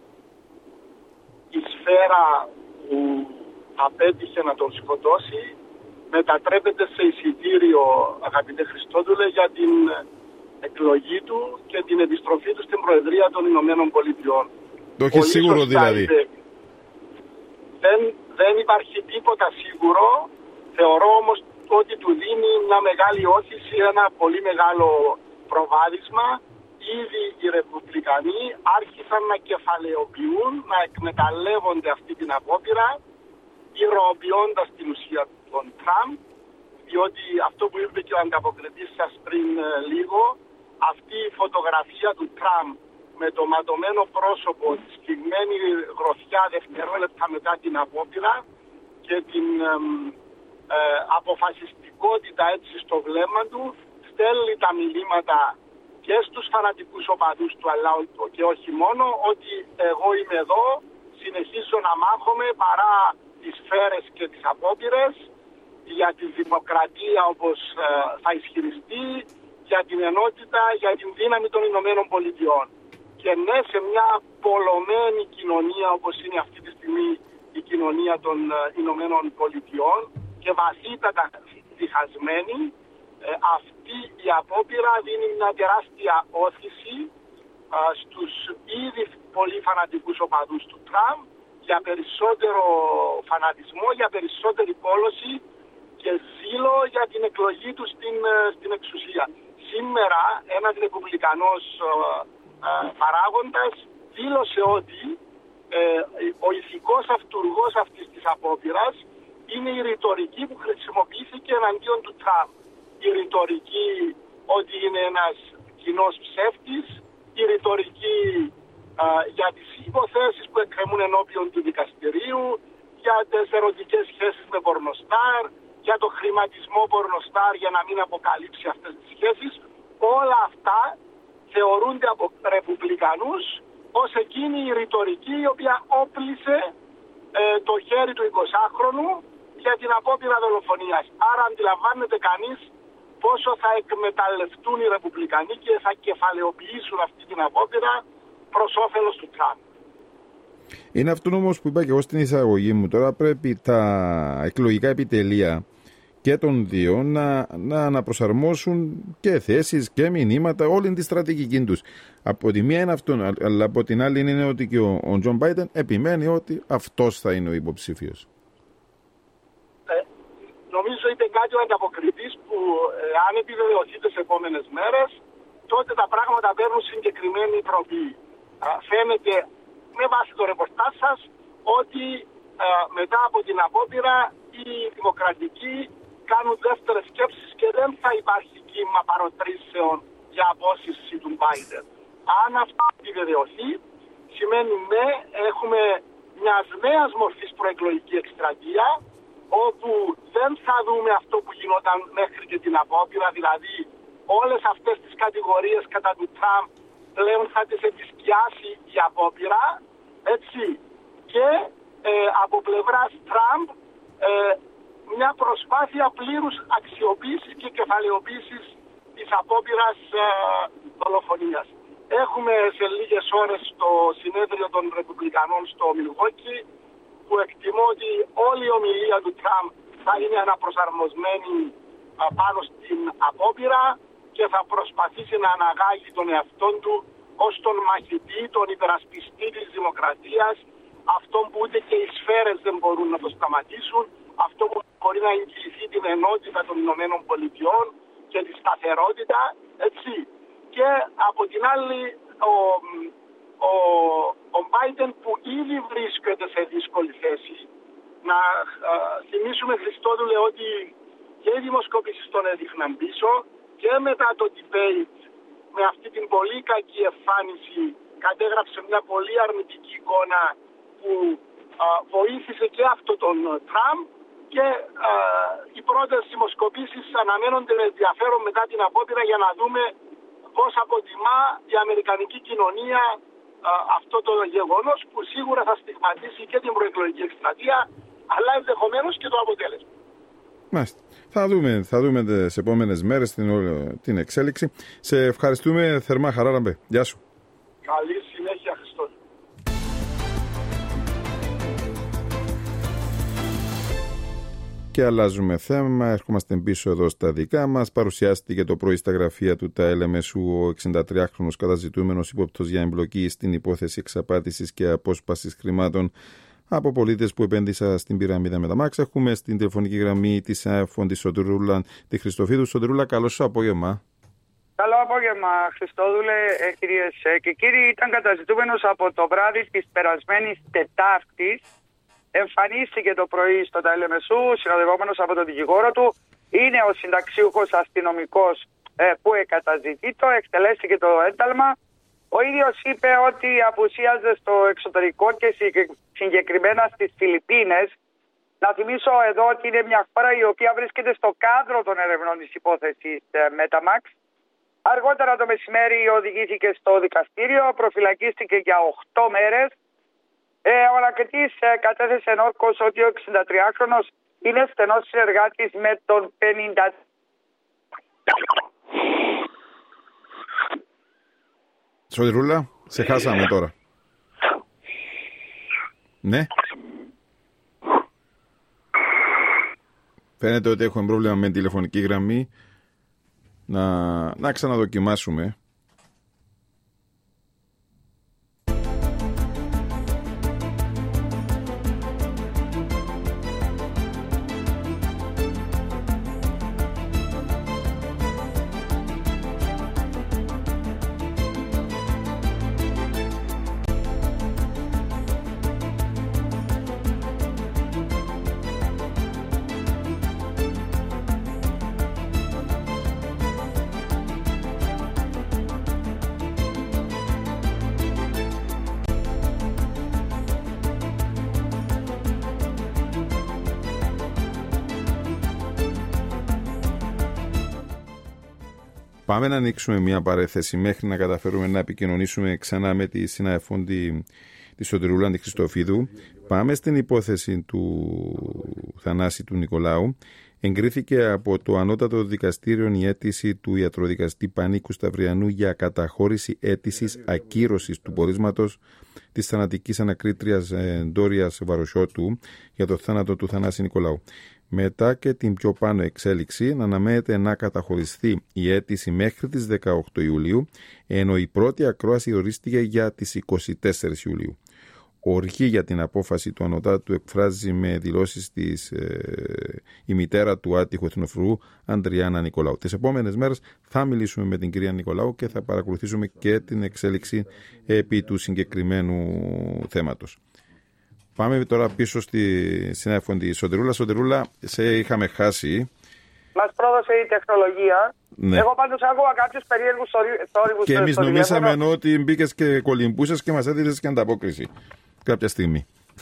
Η σφαίρα που απέτυχε να τον σκοτώσει μετατρέπεται σε εισιτήριο, αγαπητέ Χριστόδουλε, για την εκλογή του και την επιστροφή του στην Προεδρία των Ηνωμένων Πολιτειών. Το έχει σίγουρο δηλαδή? Είπε, δεν, δεν υπάρχει τίποτα σίγουρο. Θεωρώ όμως ότι του δίνει μια μεγάλη όθηση, ένα πολύ μεγάλο προβάδισμα. Ήδη οι Ρεπουμπλικανοί άρχισαν να κεφαλαιοποιούν, να εκμεταλλεύονται αυτή την απόπειρα, ηρωοποιώντας την ουσία των Τραμπ, διότι αυτό που είπε και ο ανταποκριτής σας πριν ε, λίγο, αυτή η φωτογραφία του Τραμπ με το ματωμένο πρόσωπο, τη σφιγμένη γροθιά δευτερόλεπτα μετά την απόπειρα και την ε, ε, αποφασιστικότητα έτσι στο βλέμμα του, στέλνει τα μηνύματα και στους φανατικούς οπαδούς του, αλλά και όχι μόνο, ότι εγώ είμαι εδώ, συνεχίζω να μάχομαι παρά τις σφαίρες και τις απόπειρες, για τη δημοκρατία όπως ε, θα ισχυριστεί, για την ενότητα, για την δύναμη των Ηνωμένων Πολιτειών. Και ναι, σε μια πολλωμένη κοινωνία όπως είναι αυτή τη στιγμή η κοινωνία των ε, Ηνωμένων Πολιτειών και βαθύτατα διχασμένη, ε, αυτή η απόπειρα δίνει μια τεράστια όθηση ε, στους ήδη πολύ φανατικούς οπαδούς του Τραμπ για περισσότερο φανατισμό, για περισσότερη πόλωση και ζήλο για την εκλογή του στην, στην εξουσία. Σήμερα ένας ρεπουμπλικανός ε, ε, παράγοντας δήλωσε ότι ε, ο ηθικός αυτουργός αυτής της απόπειρας είναι η ρητορική που χρησιμοποιήθηκε εναντίον του Τραμπ. Η ρητορική ότι είναι ένας κοινός ψεύτης, η ρητορική α, για τις υποθέσεις που εκκρεμούν ενώπιον του δικαστηρίου, για τις ερωτικές σχέσεις με πορνοστάρ, για το χρηματισμό πορνοστάρ για να μην αποκαλύψει αυτές τις σχέσεις. Όλα αυτά θεωρούνται από ρεπουμπλικανούς ως εκείνη η ρητορική η οποία όπλησε ε, το χέρι του εικοσάχρονου για την απόπειρα δολοφονίας. Άρα αντιλαμβάνεται κανείς πόσο θα εκμεταλλευτούν οι ρεπουμπλικανοί και θα κεφαλαιοποιήσουν αυτή την απόπειρα προς όφελος του Τραμπ. Είναι αυτό όμως που είπα και εγώ στην εισαγωγή μου. Τώρα πρέπει τα εκλογικά επιτελεία και των δύο να, να, να προσαρμόσουν και θέσεις και μηνύματα, όλη τη στρατηγική τους. Από τη μία είναι αυτό, αλλά από την άλλη είναι ότι και ο, ο Τζον Μπάιντεν επιμένει ότι αυτός θα είναι ο υποψήφιος. Ε, νομίζω είπε κάτι ο ανταποκριτής που ε, αν επιβεβαιωθεί τις επόμενες μέρες, τότε τα πράγματα παίρνουν συγκεκριμένη τροπή. Φαίνεται με βάση το ρεπορτάζ σας ότι ε, μετά από την απόπειρα οι δημοκρατικοί κάνουν δεύτερες σκέψεις και δεν θα υπάρχει κύμα παροτρήσεων για απόσυρση του Biden. Αν αυτό επιβεβαιωθεί, σημαίνει ναι, έχουμε μια νέας μορφής προεκλογική εκστρατεία, όπου δεν θα δούμε αυτό που γινόταν μέχρι και την απόπειρα, δηλαδή όλες αυτές τις κατηγορίες κατά του Τραμπ πλέον θα τις επισκιάσει η απόπειρα, έτσι, και ε, από πλευράς Τραμπ ε, μια προσπάθεια πλήρους αξιοποίησης και κεφαλαιοποίησης της απόπειρας ε, δολοφονίας. Έχουμε σε λίγες ώρες το συνέδριο των Ρεπουμπλικανών στο Μιλγόκι, που εκτιμώ ότι όλη η ομιλία του Τραμπ θα είναι αναπροσαρμοσμένη α, πάνω στην απόπειρα και θα προσπαθήσει να αναγάγει τον εαυτό του ως τον μαχητή, τον υπερασπιστή της δημοκρατίας, αυτό που ούτε και οι σφαίρες δεν μπορούν να το σταματήσουν, αυτό που μπορεί να εγγυηθεί την ενότητα των Ηνωμένων Πολιτειών και τη σταθερότητα, έτσι. Και από την άλλη ο, ο, ο Biden που ήδη βρίσκεται σε δύσκολη θέση. Να α, θυμίσουμε, Χριστόδουλε, ότι και οι δημοσκοπήσεις τον έδειχναν πίσω και μετά το debate με αυτή την πολύ κακή εμφάνιση κατέγραψε μια πολύ αρνητική εικόνα που α, βοήθησε και αυτό τον Τραμπ και α, οι πρώτες δημοσκοπήσεις αναμένονται με ενδιαφέρον μετά την απόπειρα για να δούμε πώς αποτιμά η αμερικανική κοινωνία α, αυτό το γεγονός που σίγουρα θα στιγματίσει και την προεκλογική εκστρατεία αλλά ενδεχομένως και το αποτέλεσμα. Μάλιστα. Θα δούμε, θα δούμε τις επόμενες μέρες την, την εξέλιξη. Σε ευχαριστούμε θερμά, Χαράλαμπε. Γεια σου. Καλή συνέχεια, Χριστό. Και αλλάζουμε θέμα, ερχόμαστε πίσω εδώ στα δικά μας. Παρουσιάστηκε το πρωί στα γραφεία του ΤΑ Ελεμεσού ο εξηντατριάχρονος καταζητούμενος ύποπτος για εμπλοκή στην υπόθεση εξαπάτησης και απόσπασης χρημάτων από πολίτες που επένδυσαν στην πυραμίδα Μεταμάξ. Έχουμε στην τηλεφωνική γραμμή της ΑΕΦΟΝ τη Σωτηρούλα, τη Χριστοφίδου. Σωτηρούλα, καλό σου απόγευμα. Καλό απόγευμα, Χριστόδουλε, ε, κυρίες και κύριοι. Ήταν καταζητούμενος από το βράδυ της περασμένης Τετάρτης. Εμφανίστηκε το πρωί στο ΤΑ Ελεμεσού, συνοδευόμενος από τον δικηγόρο του. Είναι ο συνταξιούχος αστυνομικός ε, που εκαταζητείτο, εκτελέστηκε το ένταλμα. Ο ίδιος είπε ότι απουσίαζε στο εξωτερικό και συγκεκριμένα στις Φιλιππίνες. Να θυμίσω εδώ ότι είναι μια χώρα η οποία βρίσκεται στο κάδρο των ερευνών της υπόθεσης Metamax. Αργότερα το μεσημέρι οδηγήθηκε στο δικαστήριο, προφυλακίστηκε για οκτώ μέρες. Ε, ο ανακριτής ε, κατέθεσε ενόρκως ότι ο εξηντατριάχρονος είναι στενός συνεργάτης με τον πενήντα. Σωτηρούλα, σε χάσαμε τώρα. Ναι. Φαίνεται ότι έχουμε πρόβλημα με τηλεφωνική γραμμή. Να, να ξαναδοκιμάσουμε. Πάμε να ανοίξουμε μια παρέθεση μέχρι να καταφέρουμε να επικοινωνήσουμε ξανά με τη συνάδελφο τη, τη Σωτηρούλα τη Χριστοφίδου. Πάμε στην υπόθεση του Θανάση του Νικολάου. Εγκρίθηκε από το Ανώτατο Δικαστήριο η αίτηση του ιατροδικαστή Πανίκου Σταυριανού για καταχώρηση αίτησης ακύρωσης του πορίσματος της θανατικής ανακρίτριας Ντόριας Βαροσιώτου για το θάνατο του Θανάση Νικολάου. Μετά και την πιο πάνω εξέλιξη να αναμένεται να καταχωριστεί η αίτηση μέχρι τις δεκαοκτώ Ιουλίου, ενώ η πρώτη ακρόαση ορίστηκε για τις είκοσι τέσσερις Ιουλίου. Οργή για την απόφαση του Ανωτάτου εκφράζει με δηλώσεις της ε, η μητέρα του άτυχου εθνοφρουρού Αντριάννα Νικολάου. Τις επόμενες μέρες θα μιλήσουμε με την κυρία Νικολάου και θα παρακολουθήσουμε και την εξέλιξη επί του συγκεκριμένου θέματος. Πάμε τώρα πίσω στη συνάδελφο τη Σωτηρούλα. Σωτηρούλα, σε είχαμε χάσει. Μας πρόδωσε η τεχνολογία. Ναι. Εγώ πάντως άκουγα κάποιους περίεργους θόρυβους. Και εμείς νομίσαμε ότι μπήκες και κολυμπούσες και μας έδινες και ανταπόκριση κάποια στιγμή.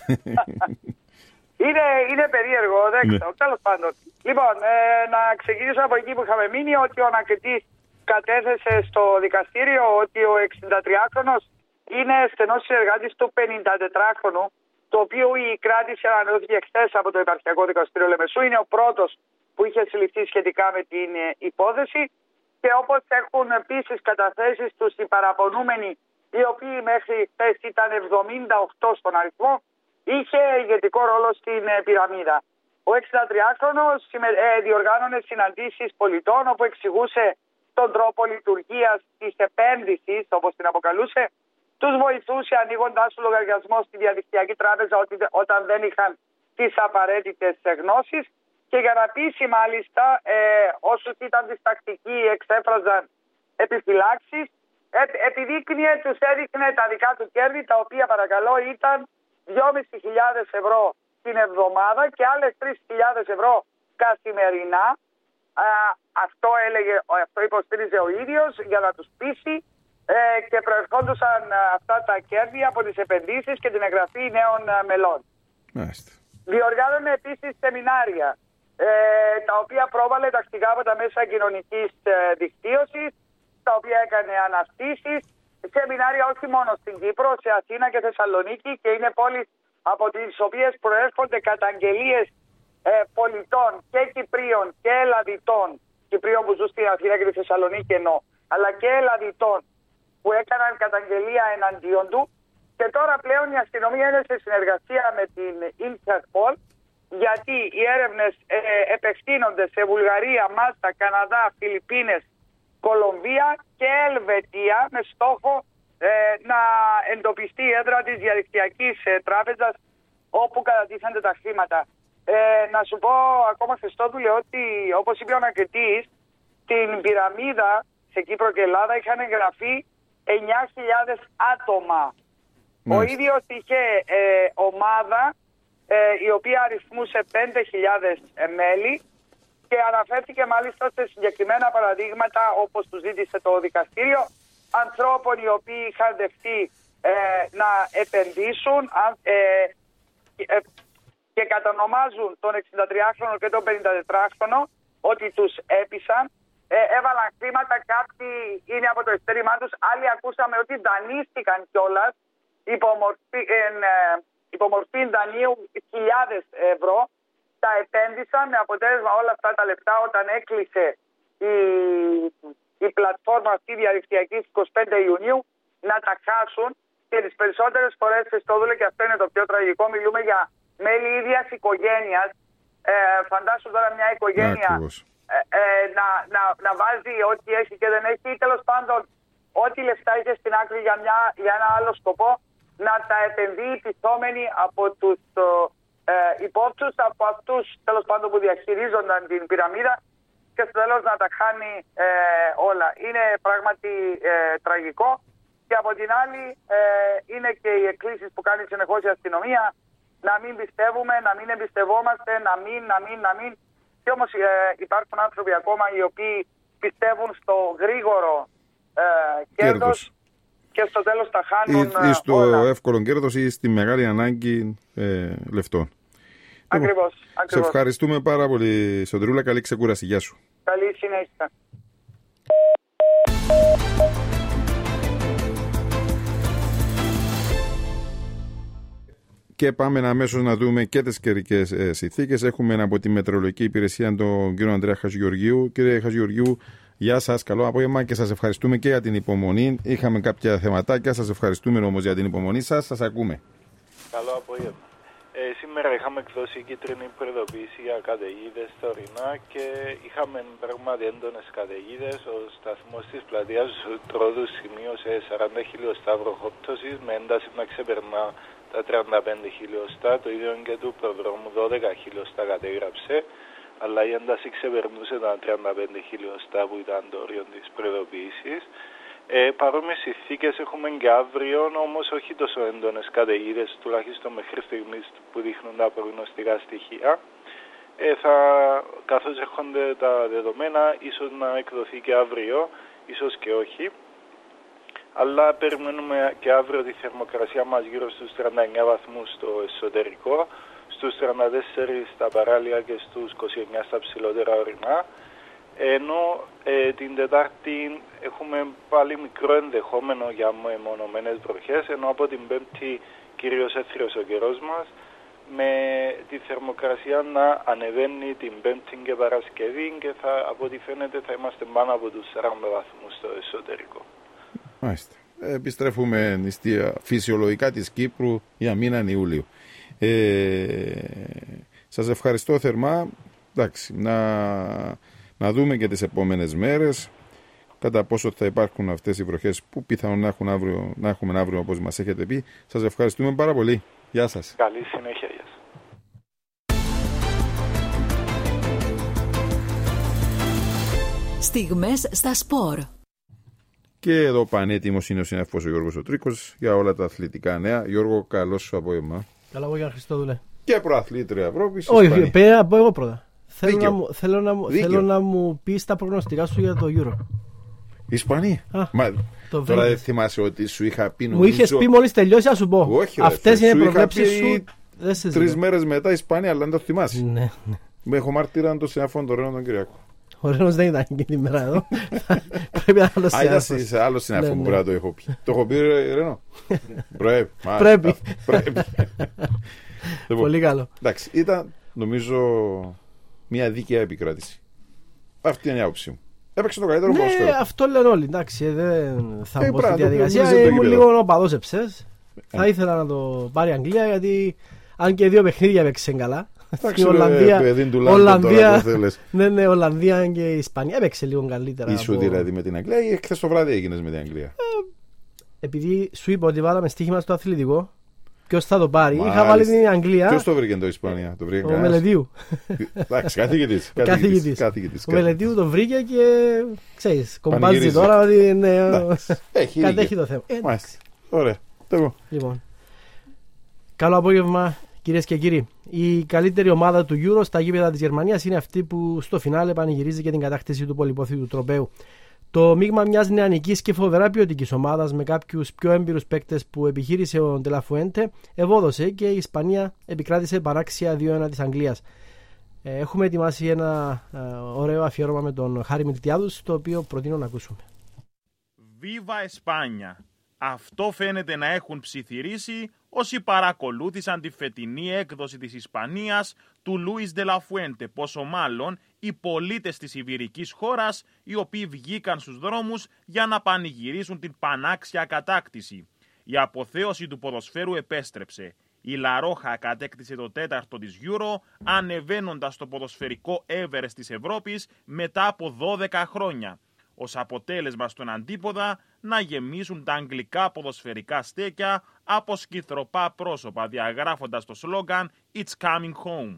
είναι, είναι περίεργο, δεν ξέρω. Ναι. Τέλος πάντων. Λοιπόν, ε, να ξεκινήσω από εκεί που είχαμε μείνει, ότι ο ανακριτής κατέθεσε στο δικαστήριο ότι ο εξηντατριάχρονος είναι στενός συνεργάτης του πενηντατετράχρονου, το οποίο η κράτηση ανανεώθηκε χθες από το Επαρχιακό Δικαστήριο Λεμεσού. Είναι ο πρώτος που είχε συλληφθεί σχετικά με την υπόθεση. Και όπως έχουν επίσης καταθέσει τους οι παραπονούμενοι, οι οποίοι μέχρι χθες ήταν εβδομήντα οκτώ στον αριθμό, είχε ηγετικό ρόλο στην πυραμίδα. Ο εξηντατριάχρονος διοργάνωνε συναντήσεις πολιτών, όπου εξηγούσε τον τρόπο λειτουργίας της επένδυσης, όπως την αποκαλούσε. Τους βοηθούσε ανοίγοντας του λογαριασμό στη διαδικτυακή τράπεζα όταν δεν είχαν τις απαραίτητες γνώσεις. Και για να πείσει μάλιστα ε, όσους ήταν διστακτικοί εξέφραζαν επιφυλάξεις, ε, επιδείκνυε, τους έδειχνε τα δικά του κέρδη, τα οποία παρακαλώ ήταν δυόμισι χιλιάδες ευρώ την εβδομάδα και άλλες τρεις χιλιάδες ευρώ καθημερινά. Α, αυτό, έλεγε, αυτό υποστήριζε ο ίδιος για να τους πείσει ε, και προερχόντουσαν αυτά τα κέρδη από τις επενδύσεις και την εγγραφή νέων μελών. Μάλιστα. Διοργάνωνε επίσης σεμινάρια, ε, τα οποία πρόβαλε τακτικά από τα μέσα κοινωνικής ε, δικτύωσης, τα οποία έκανε αναστήσεις, σεμινάρια όχι μόνο στην Κύπρο, σε Αθήνα και Θεσσαλονίκη, και είναι πόλεις από τις οποίες προέρχονται καταγγελίες ε, πολιτών και Κυπρίων και Ελλαδιτών, Κυπρίων που ζουν στην Αθήνα και τη Θεσσαλονίκη εννοώ, αλλά και Ελλαδιτών που έκαναν καταγγελία εναντίον του. Και τώρα πλέον η αστυνομία είναι σε συνεργασία με την Interpol, γιατί οι έρευνες ε, επεκτείνονται σε Βουλγαρία, Μάλτα, Καναδά, Φιλιππίνες, Κολομβία και Ελβετία, με στόχο ε, να εντοπιστεί η έδρα της διαδικτυακής ε, τράπεζας όπου κατατίθενται τα χρήματα. Ε, να σου πω ακόμα, Χριστόδουλε, ότι όπως είπε ο ανακριτής, την πυραμίδα σε Κύπρο και Ελλάδα είχαν εγγραφεί εννιά χιλιάδες άτομα. Mm. Ο ίδιος είχε ε, ομάδα ε, η οποία αριθμούσε πέντε χιλιάδες ε, μέλη, και αναφέρθηκε μάλιστα σε συγκεκριμένα παραδείγματα, όπως του ζήτησε το δικαστήριο, ανθρώπων οι οποίοι είχαν δεχτεί ε, να επενδύσουν ε, ε, και κατανομάζουν τον εξηντατριάχρονο και τον πενηντατετράχρονο ότι τους έπεισαν. Ε, έβαλαν χρήματα, κάποιοι είναι από το ειστέρημά τους, άλλοι ακούσαμε ότι δανείστηκαν κιόλας υπομορφή, ε, υπομορφή δανείου χιλιάδες ευρώ. Τα επένδυσαν με αποτέλεσμα όλα αυτά τα λεπτά, όταν έκλεισε η, η πλατφόρμα αυτή διαδικτυακή είκοσι πέντε Ιουνίου, να τα χάσουν, και τις περισσότερες φορές, Χριστόδουλε, και αυτό είναι το πιο τραγικό, μιλούμε για μέλη ίδιας οικογένειας. Ε, φαντάσου τώρα μια οικογένεια ε, ε, να, να, να βάζει ό,τι έχει και δεν έχει, ή τέλος πάντων ό,τι λεφτά είχε στην άκρη για, μια, για ένα άλλο σκοπό, να τα επενδύει πισθόμενοι από τους ε, υπόπτους, από αυτούς τέλος πάντων που διαχειρίζονταν την πυραμίδα, και στο τέλος να τα χάνει ε, όλα. Είναι πράγματι ε, τραγικό. Και από την άλλη ε, είναι και οι εκκλήσεις που κάνει συνεχώς η αστυνομία, να μην πιστεύουμε, να μην εμπιστευόμαστε, να μην, να μην, να μην. Και όμως ε, υπάρχουν άνθρωποι ακόμα οι οποίοι πιστεύουν στο γρήγορο ε, κέρδος, και στο τέλος τα χάνουν ή, ή στο όλα. εύκολο κέρδος ή στη μεγάλη ανάγκη ε, λεφτών. Ακριβώς, ακριβώς. Σε ευχαριστούμε πάρα πολύ, Σωτηρούλα. Καλή ξεκούραση. Γεια σου. Καλή συνέχεια. Και πάμε αμέσως να δούμε και τις καιρικές ε, συνθήκες. Έχουμε από τη Μετεωρολογική Υπηρεσία τον κύριο Ανδρέα Χατζηγεωργίου. Κύριε Χατζηγεωργίου, γεια σας, καλό απόγευμα και σας ευχαριστούμε και για την υπομονή. Είχαμε κάποια θεματάκια, σας ευχαριστούμε όμως για την υπομονή σας. Σας ακούμε. Καλό απόγευμα. Ε, σήμερα είχαμε εκδώσει κίτρινη προειδοποίηση για καταιγίδες στα ορεινά και είχαμε πράγματι έντονες καταιγίδες. Ο σταθμός της πλατείας Τρόδου σημείωσε σαράντα χιλιοστά βροχόπτωσης με ένταση να ξεπερνά τα τριάντα πέντε χιλιοστά. Το ίδιο και του προδρόμου δώδεκα χιλιοστά κατέγραψε, αλλά η ένταση ξεπερνούσε τα τριάντα πέντε χιλιοστά που ήταν το όριο της προειδοποίησης. Ε, παρόμοιες συνθήκες έχουμε και αύριο, όμως όχι τόσο έντονες καταιγίδες, τουλάχιστον μέχρι στιγμής που δείχνουν τα προγνωστικά στοιχεία. Ε, θα, καθώς έρχονται τα δεδομένα, ίσως να εκδοθεί και αύριο, ίσως και όχι. Αλλά περιμένουμε και αύριο τη θερμοκρασία μας γύρω στους τριάντα εννέα βαθμούς στο εσωτερικό, στους τριάντα τέσσερα στα παράλια και στους είκοσι εννέα στα ψηλότερα ορεινά. Ενώ ε, την Τετάρτη έχουμε πάλι μικρό ενδεχόμενο για μεμονωμένες βροχές, ενώ από την Πέμπτη κυρίως έθριος ο καιρός μας, με τη θερμοκρασία να ανεβαίνει την Πέμπτη και Παρασκευή και θα, από ό,τι φαίνεται θα είμαστε πάνω από τους σαράντα βαθμούς στο εσωτερικό. Μάλιστα. Επιστρέφουμε νηστεία φυσιολογικά της Κύπρου για μήναν Ιούλιο. Ε, σας ευχαριστώ θερμά. Εντάξει, να... Να δούμε και τις επόμενες μέρες κατά πόσο θα υπάρχουν αυτές οι βροχές που πιθανόν να, έχουν αύριο, να έχουμε αύριο όπως μας έχετε πει. Σας ευχαριστούμε πάρα πολύ. Γεια σας. Καλή συνέχεια. Γεια σας. Στιγμές στα σπορ. Και εδώ πανέτοιμος είναι ο συνάδελφος ο Γιώργος ο Τρίκος για όλα τα αθλητικά νέα. Γιώργο, καλό σου απόγευμα. Καλό απόγευμα, Χριστόδουλε. Και προαθλήτρια Ευρώπης. Όχι, πέρα από εγώ πρώτα. Θέλω να, μου, θέλω, να, θέλω να μου πεις τα προγνωστικά σου για το Euro. Ισπανία. Α, Μα, το τώρα δεν θυμάσαι ότι σου είχα πει. Μου είχες πει μόλις τελειώσει να σου πω. Όχι, αυτές είναι οι προβλέψεις σου. Τρεις μέρες μετά Ισπανία, αλλά δεν το θυμάσαι. Ναι, ναι. Με έχω μαρτύραν το συνάφον τον Ρένο τον Κυριακό. Ο Ρένος δεν ήταν εκείνη την ημέρα εδώ. Πρέπει να άλλο συνάφον. Α, ήταν σε άλλο συνάφον που πρέπει να το έχω πει. Το έχω πει, Ρένο. Πρέπει. Πολύ καλό. Εντάξει, ήταν νομίζω μια δίκαια επικράτηση. Αυτή είναι η άποψή μου. Έπαιξε το καλύτερο ποδόσφαιρο. Ναι, αυτό λένε όλοι. Εντάξει, δεν θα μπω στη διαδικασία. Ήμουν λίγο οπαδός εψές. Θα ήθελα να το πάρει η Αγγλία, γιατί αν και δύο παιχνίδια έπαιξε καλά. Εντάξει, Ολλανδία, Ολλανδία, ναι, ναι, Ολλανδία και η Ισπανία έπαιξε λίγο καλύτερα. Ήσου από... δηλαδή με την Αγγλία ή χθες το βράδυ έγινες με την Αγγλία? Ε, επειδή σου είπα ότι βάλαμε στοίχημα στο αθλητικό, ποιος θα το πάρει? Μάλιστα. Είχα βάλει την Αγγλία. Ποιος το βρήκε το Ισπανία? Το βρήκε ο Μελετίου. Εντάξει, καθηγητής. καθηγητής. καθηγητής. Ο Μελετίου το βρήκε και ξέρεις, κομπάζει τώρα ότι ναι, κατέχει το θέμα. Μάλιστα. Ωραία. Λοιπόν, καλό απόγευμα. Κυρίες και κύριοι, η καλύτερη ομάδα του Euro στα γήπεδα της Γερμανίας είναι αυτή που στο φινάλε πανηγυρίζει και την κατάκτηση του πολυπόθητου τροπαίου. Το μείγμα μιας νεανικής και φοβερά ποιοτικής ομάδας με κάποιους πιο έμπειρους παίκτες που επιχείρησε ο Ντελαφουέντε ευόδωσε και η Ισπανία επικράτησε παράξια δύο ένα της Αγγλίας. Έχουμε ετοιμάσει ένα ωραίο αφιέρωμα με τον Χάρη Μιλτιάδους, το οποίο προτείνω να ακούσουμε. Βίβα Εσπάνια! Αυτό φαίνεται να έχουν ψιθυρίσει όσοι παρακολούθησαν τη φετινή έκδοση της Ισπανίας του Λούις Ντελαφουέντε, πόσο μάλλον οι πολίτες της Ιβηρικής χώρας, οι οποίοι βγήκαν στους δρόμους για να πανηγυρίσουν την πανάξια κατάκτηση. Η αποθέωση του ποδοσφαίρου επέστρεψε. Η Λαρόχα κατέκτησε το τέταρτο της Euro, ανεβαίνοντας το ποδοσφαιρικό Everest της Ευρώπης μετά από δώδεκα χρόνια. Ως αποτέλεσμα στον αντίποδα να γεμίσουν τα αγγλικά ποδοσφαιρικά στέκια από σκυθροπά πρόσωπα, διαγράφοντας το σλόγγαν «It's coming home».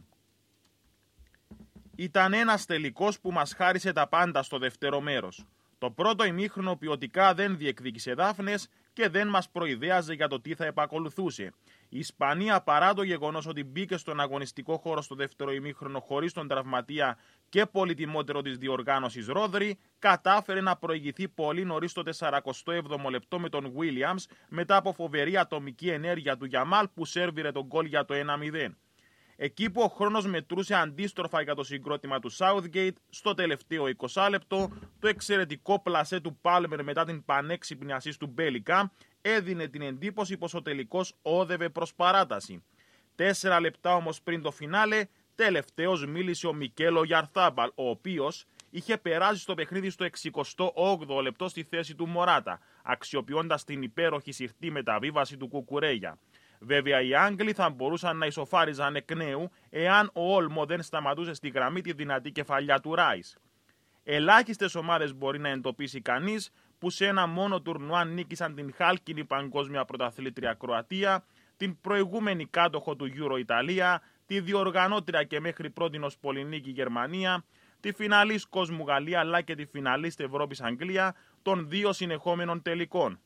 Ήταν ένας τελικός που μας χάρισε τα πάντα στο δεύτερο μέρος. Το πρώτο ημίχρονο ποιοτικά δεν διεκδίκησε δάφνες και δεν μας προειδέαζε για το τι θα επακολουθούσε. Η Ισπανία, παρά το γεγονός ότι μπήκε στον αγωνιστικό χώρο στο δεύτερο ημίχρονο χωρίς τον τραυματία και πολυτιμότερο της διοργάνωσης Ρόδρι, κατάφερε να προηγηθεί πολύ νωρίς στο σαρανταεπτό έβδομο λεπτό με τον Williams μετά από φοβερή ατομική ενέργεια του Γιαμάλ που σέρβιρε τον γκολ για το ένα μηδέν. Εκεί που ο χρόνος μετρούσε αντίστροφα για το συγκρότημα του Southgate, στο τελευταίο είκοσι λεπτό, το εξαιρετικό πλασέ του Palmer μετά την πανέξυπνη ασίστ του Μπέλικα έδινε την εντύπωση πως ο τελικός όδευε προς παράταση. Τέσσερα λεπτά όμως πριν το φινάλε, τελευταίος μίλησε ο Μικέλο Γιαρθάμπαλ, ο οποίος είχε περάσει στο παιχνίδι στο εξηκοστό όγδοο λεπτό στη θέση του Μωράτα, αξιοποιώντας την υπέροχη συρτή μεταβίβαση του Κουκουρέγια. Βέβαια, οι Άγγλοι θα μπορούσαν να ισοφάριζαν εκ νέου εάν ο Όλμο δεν σταματούσε στη γραμμή τη δυνατή κεφαλιά του Ράις. Ελάχιστες ομάδες μπορεί να εντοπίσει κανείς που σε ένα μόνο τουρνουά νίκησαν την χάλκινη παγκόσμια πρωταθλήτρια Κροατία, την προηγούμενη κάτοχο του Euro Ιταλία, τη διοργανώτρια και μέχρι πρότινος πολυνίκη Γερμανία, τη φιναλίστ κόσμου Γαλλία αλλά και τη φιναλίστ Ευρώπης Αγγλία των δύο συνεχόμενων τελικών.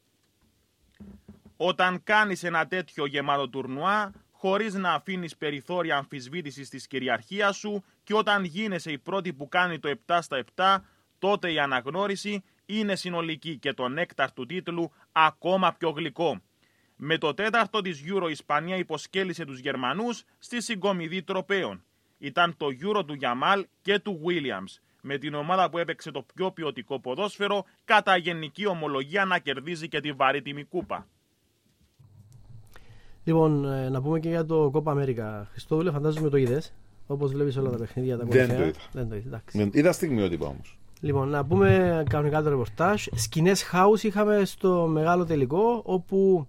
Όταν κάνεις ένα τέτοιο γεμάτο τουρνουά, χωρίς να αφήνεις περιθώρια αμφισβήτησης της κυριαρχίας σου και όταν γίνεσαι η πρώτη που κάνει το επτά στα επτά, τότε η αναγνώριση είναι συνολική και το νέκταρ του τίτλου ακόμα πιο γλυκό. Με το τέταρτο της Euro η Ισπανία υποσκέλισε τους Γερμανούς στη συγκομιδή τροπέων. Ήταν το Euro του Γιαμάλ και του Williams, με την ομάδα που έπαιξε το πιο ποιοτικό ποδόσφαιρο κατά γενική ομολογία να κερδίζει και τη βαρύτιμη κούπα. Λοιπόν, να πούμε και για το Κόπα Αμέρικα. Χριστόδουλε, φαντάζομαι το είδες. Όπως βλέπεις όλα τα παιχνίδια, τα κορυφαία. Δεν το είδα. Δεν το είδα, εντάξει. Είδα στιγμιότυπα όμως. Λοιπόν, να πούμε κανονικά το ρεπορτάζ. Σκηνές χάους είχαμε στο μεγάλο τελικό, όπου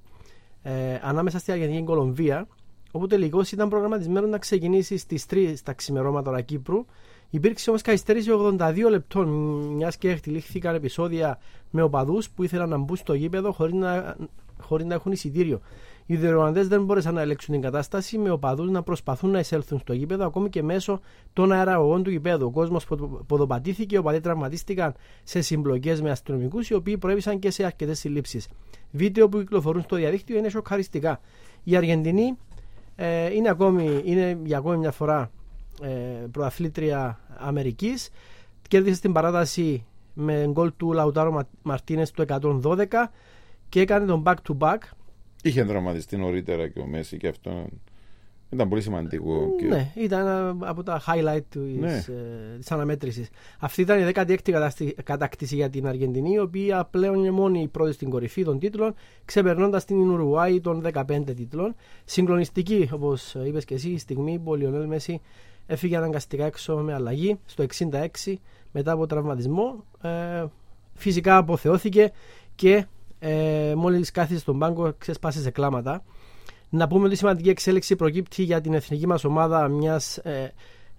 ε, ανάμεσα στη Αργεντινή και την Κολομβία, όπου τελικώς ήταν προγραμματισμένο να ξεκινήσει στις τρεις τα ξημερώματα ώρα Κύπρου. Υπήρξε όμως καθυστέρηση ογδόντα δύο λεπτών, μιας και εκτελήχθηκαν επεισόδια με οπαδούς που ήθελαν να μπουν στο γήπεδο χωρίς να, χωρίς να έχουν εισιτήριο. Οι διοργανωτές δεν μπόρεσαν να ελέγξουν την κατάσταση, με οπαδούς να προσπαθούν να εισέλθουν στο γήπεδο ακόμη και μέσω των αεραγωγών του γήπεδου. Ο κόσμος ποδοπατήθηκε, οι οπαδοί τραυματίστηκαν σε συμπλοκές με αστυνομικούς, οι οποίοι προέβησαν και σε αρκετές συλλήψεις. Βίντεο που κυκλοφορούν στο διαδίκτυο είναι σοκαριστικά. Η Αργεντινή ε, είναι, ακόμη, είναι για ακόμη μια φορά ε, πρωταθλήτρια Αμερικής. Κέρδισε στην παράταση με γκολ του Λαουτάρο Μαρτίνες το εκατόν δώδεκα και έκανε τον back to back. Είχε δραματιστεί νωρίτερα και ο Μέση και αυτό ήταν πολύ σημαντικό. Και... Ναι, ήταν από τα highlight της, ναι. ε, της αναμέτρησης. Αυτή ήταν η δέκατη έκτη κατάκτηση για την Αργεντινή, η οποία πλέον είναι μόνη η πρώτη στην κορυφή των τίτλων, ξεπερνώντας την Ουρουάη των δεκαπέντε τίτλων. Συγκλονιστική, όπως είπες και εσύ, η στιγμή που ο Λιονέλ Μέση έφυγε αναγκαστικά έξω με αλλαγή στο εξήντα έξι μετά από τραυματισμό. Ε, φυσικά αποθεώθηκε και Ε, μόλις κάθισε στον πάγκο ξεσπάσε σε κλάματα. Να πούμε ότι η σημαντική εξέλιξη προκύπτει για την εθνική μας ομάδα μιας ε,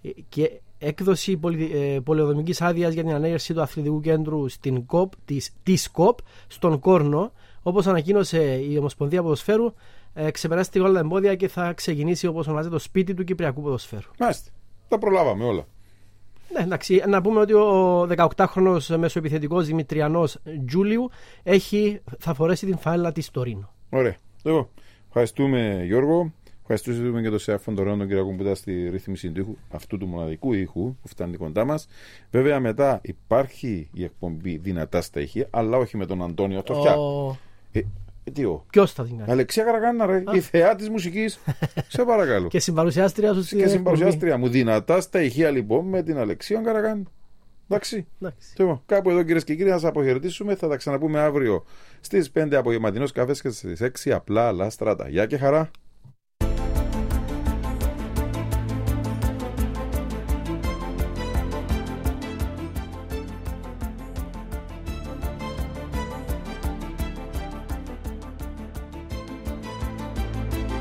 και έκδοση πολυ, ε, πολεοδομικής άδειας για την ανέγερση του αθλητικού κέντρου στην ΚΟΠ, της, της ΚΟΠ στον Κόρνο. Όπως ανακοίνωσε η Ομοσπονδία Ποδοσφαίρου, ε, ξεπεράστηκε όλα τα εμπόδια και θα ξεκινήσει, όπως ονομάζεται, το σπίτι του Κυπριακού Ποδοσφαίρου. Μάλιστα, τα προλάβαμε όλα. Ναι, εντάξει, να πούμε ότι ο δεκαοκτάχρονος μεσοεπιθετικός Δημητριανός Τζούλιου έχει, θα φορέσει την φάνελα της Τωρίνο. Ωραία. Εγώ, ευχαριστούμε Γιώργο, ευχαριστούμε και τον Σεάφον Τωρίνο, τον κύριο που ήταν στη ρύθμιση του ήχου, αυτού του μοναδικού ήχου που φτάνει κοντά μας. Βέβαια μετά υπάρχει η εκπομπή δυνατά στα ηχεία, αλλά όχι με τον Αντώνιο Αυτοφιά. Oh. Ε, Ποιος θα την κάνει? Αλεξία Καραγάννα, ρε, η θεά της μουσικής. Σε παρακαλώ. Και συμπαρουσιάστρια σου. Και συμπαρουσιάστρια μου. Δυνατά στα ηχεία λοιπόν με την Αλεξία Καραγάννα. Εντάξει. Λοιπόν, κάπου εδώ κυρίες και κύριοι, θα σας αποχαιρετήσουμε. Θα τα ξαναπούμε αύριο στις πέντε απογευματινός καφές και στις έξι απλά αλλά στράτα. Γεια και χαρά.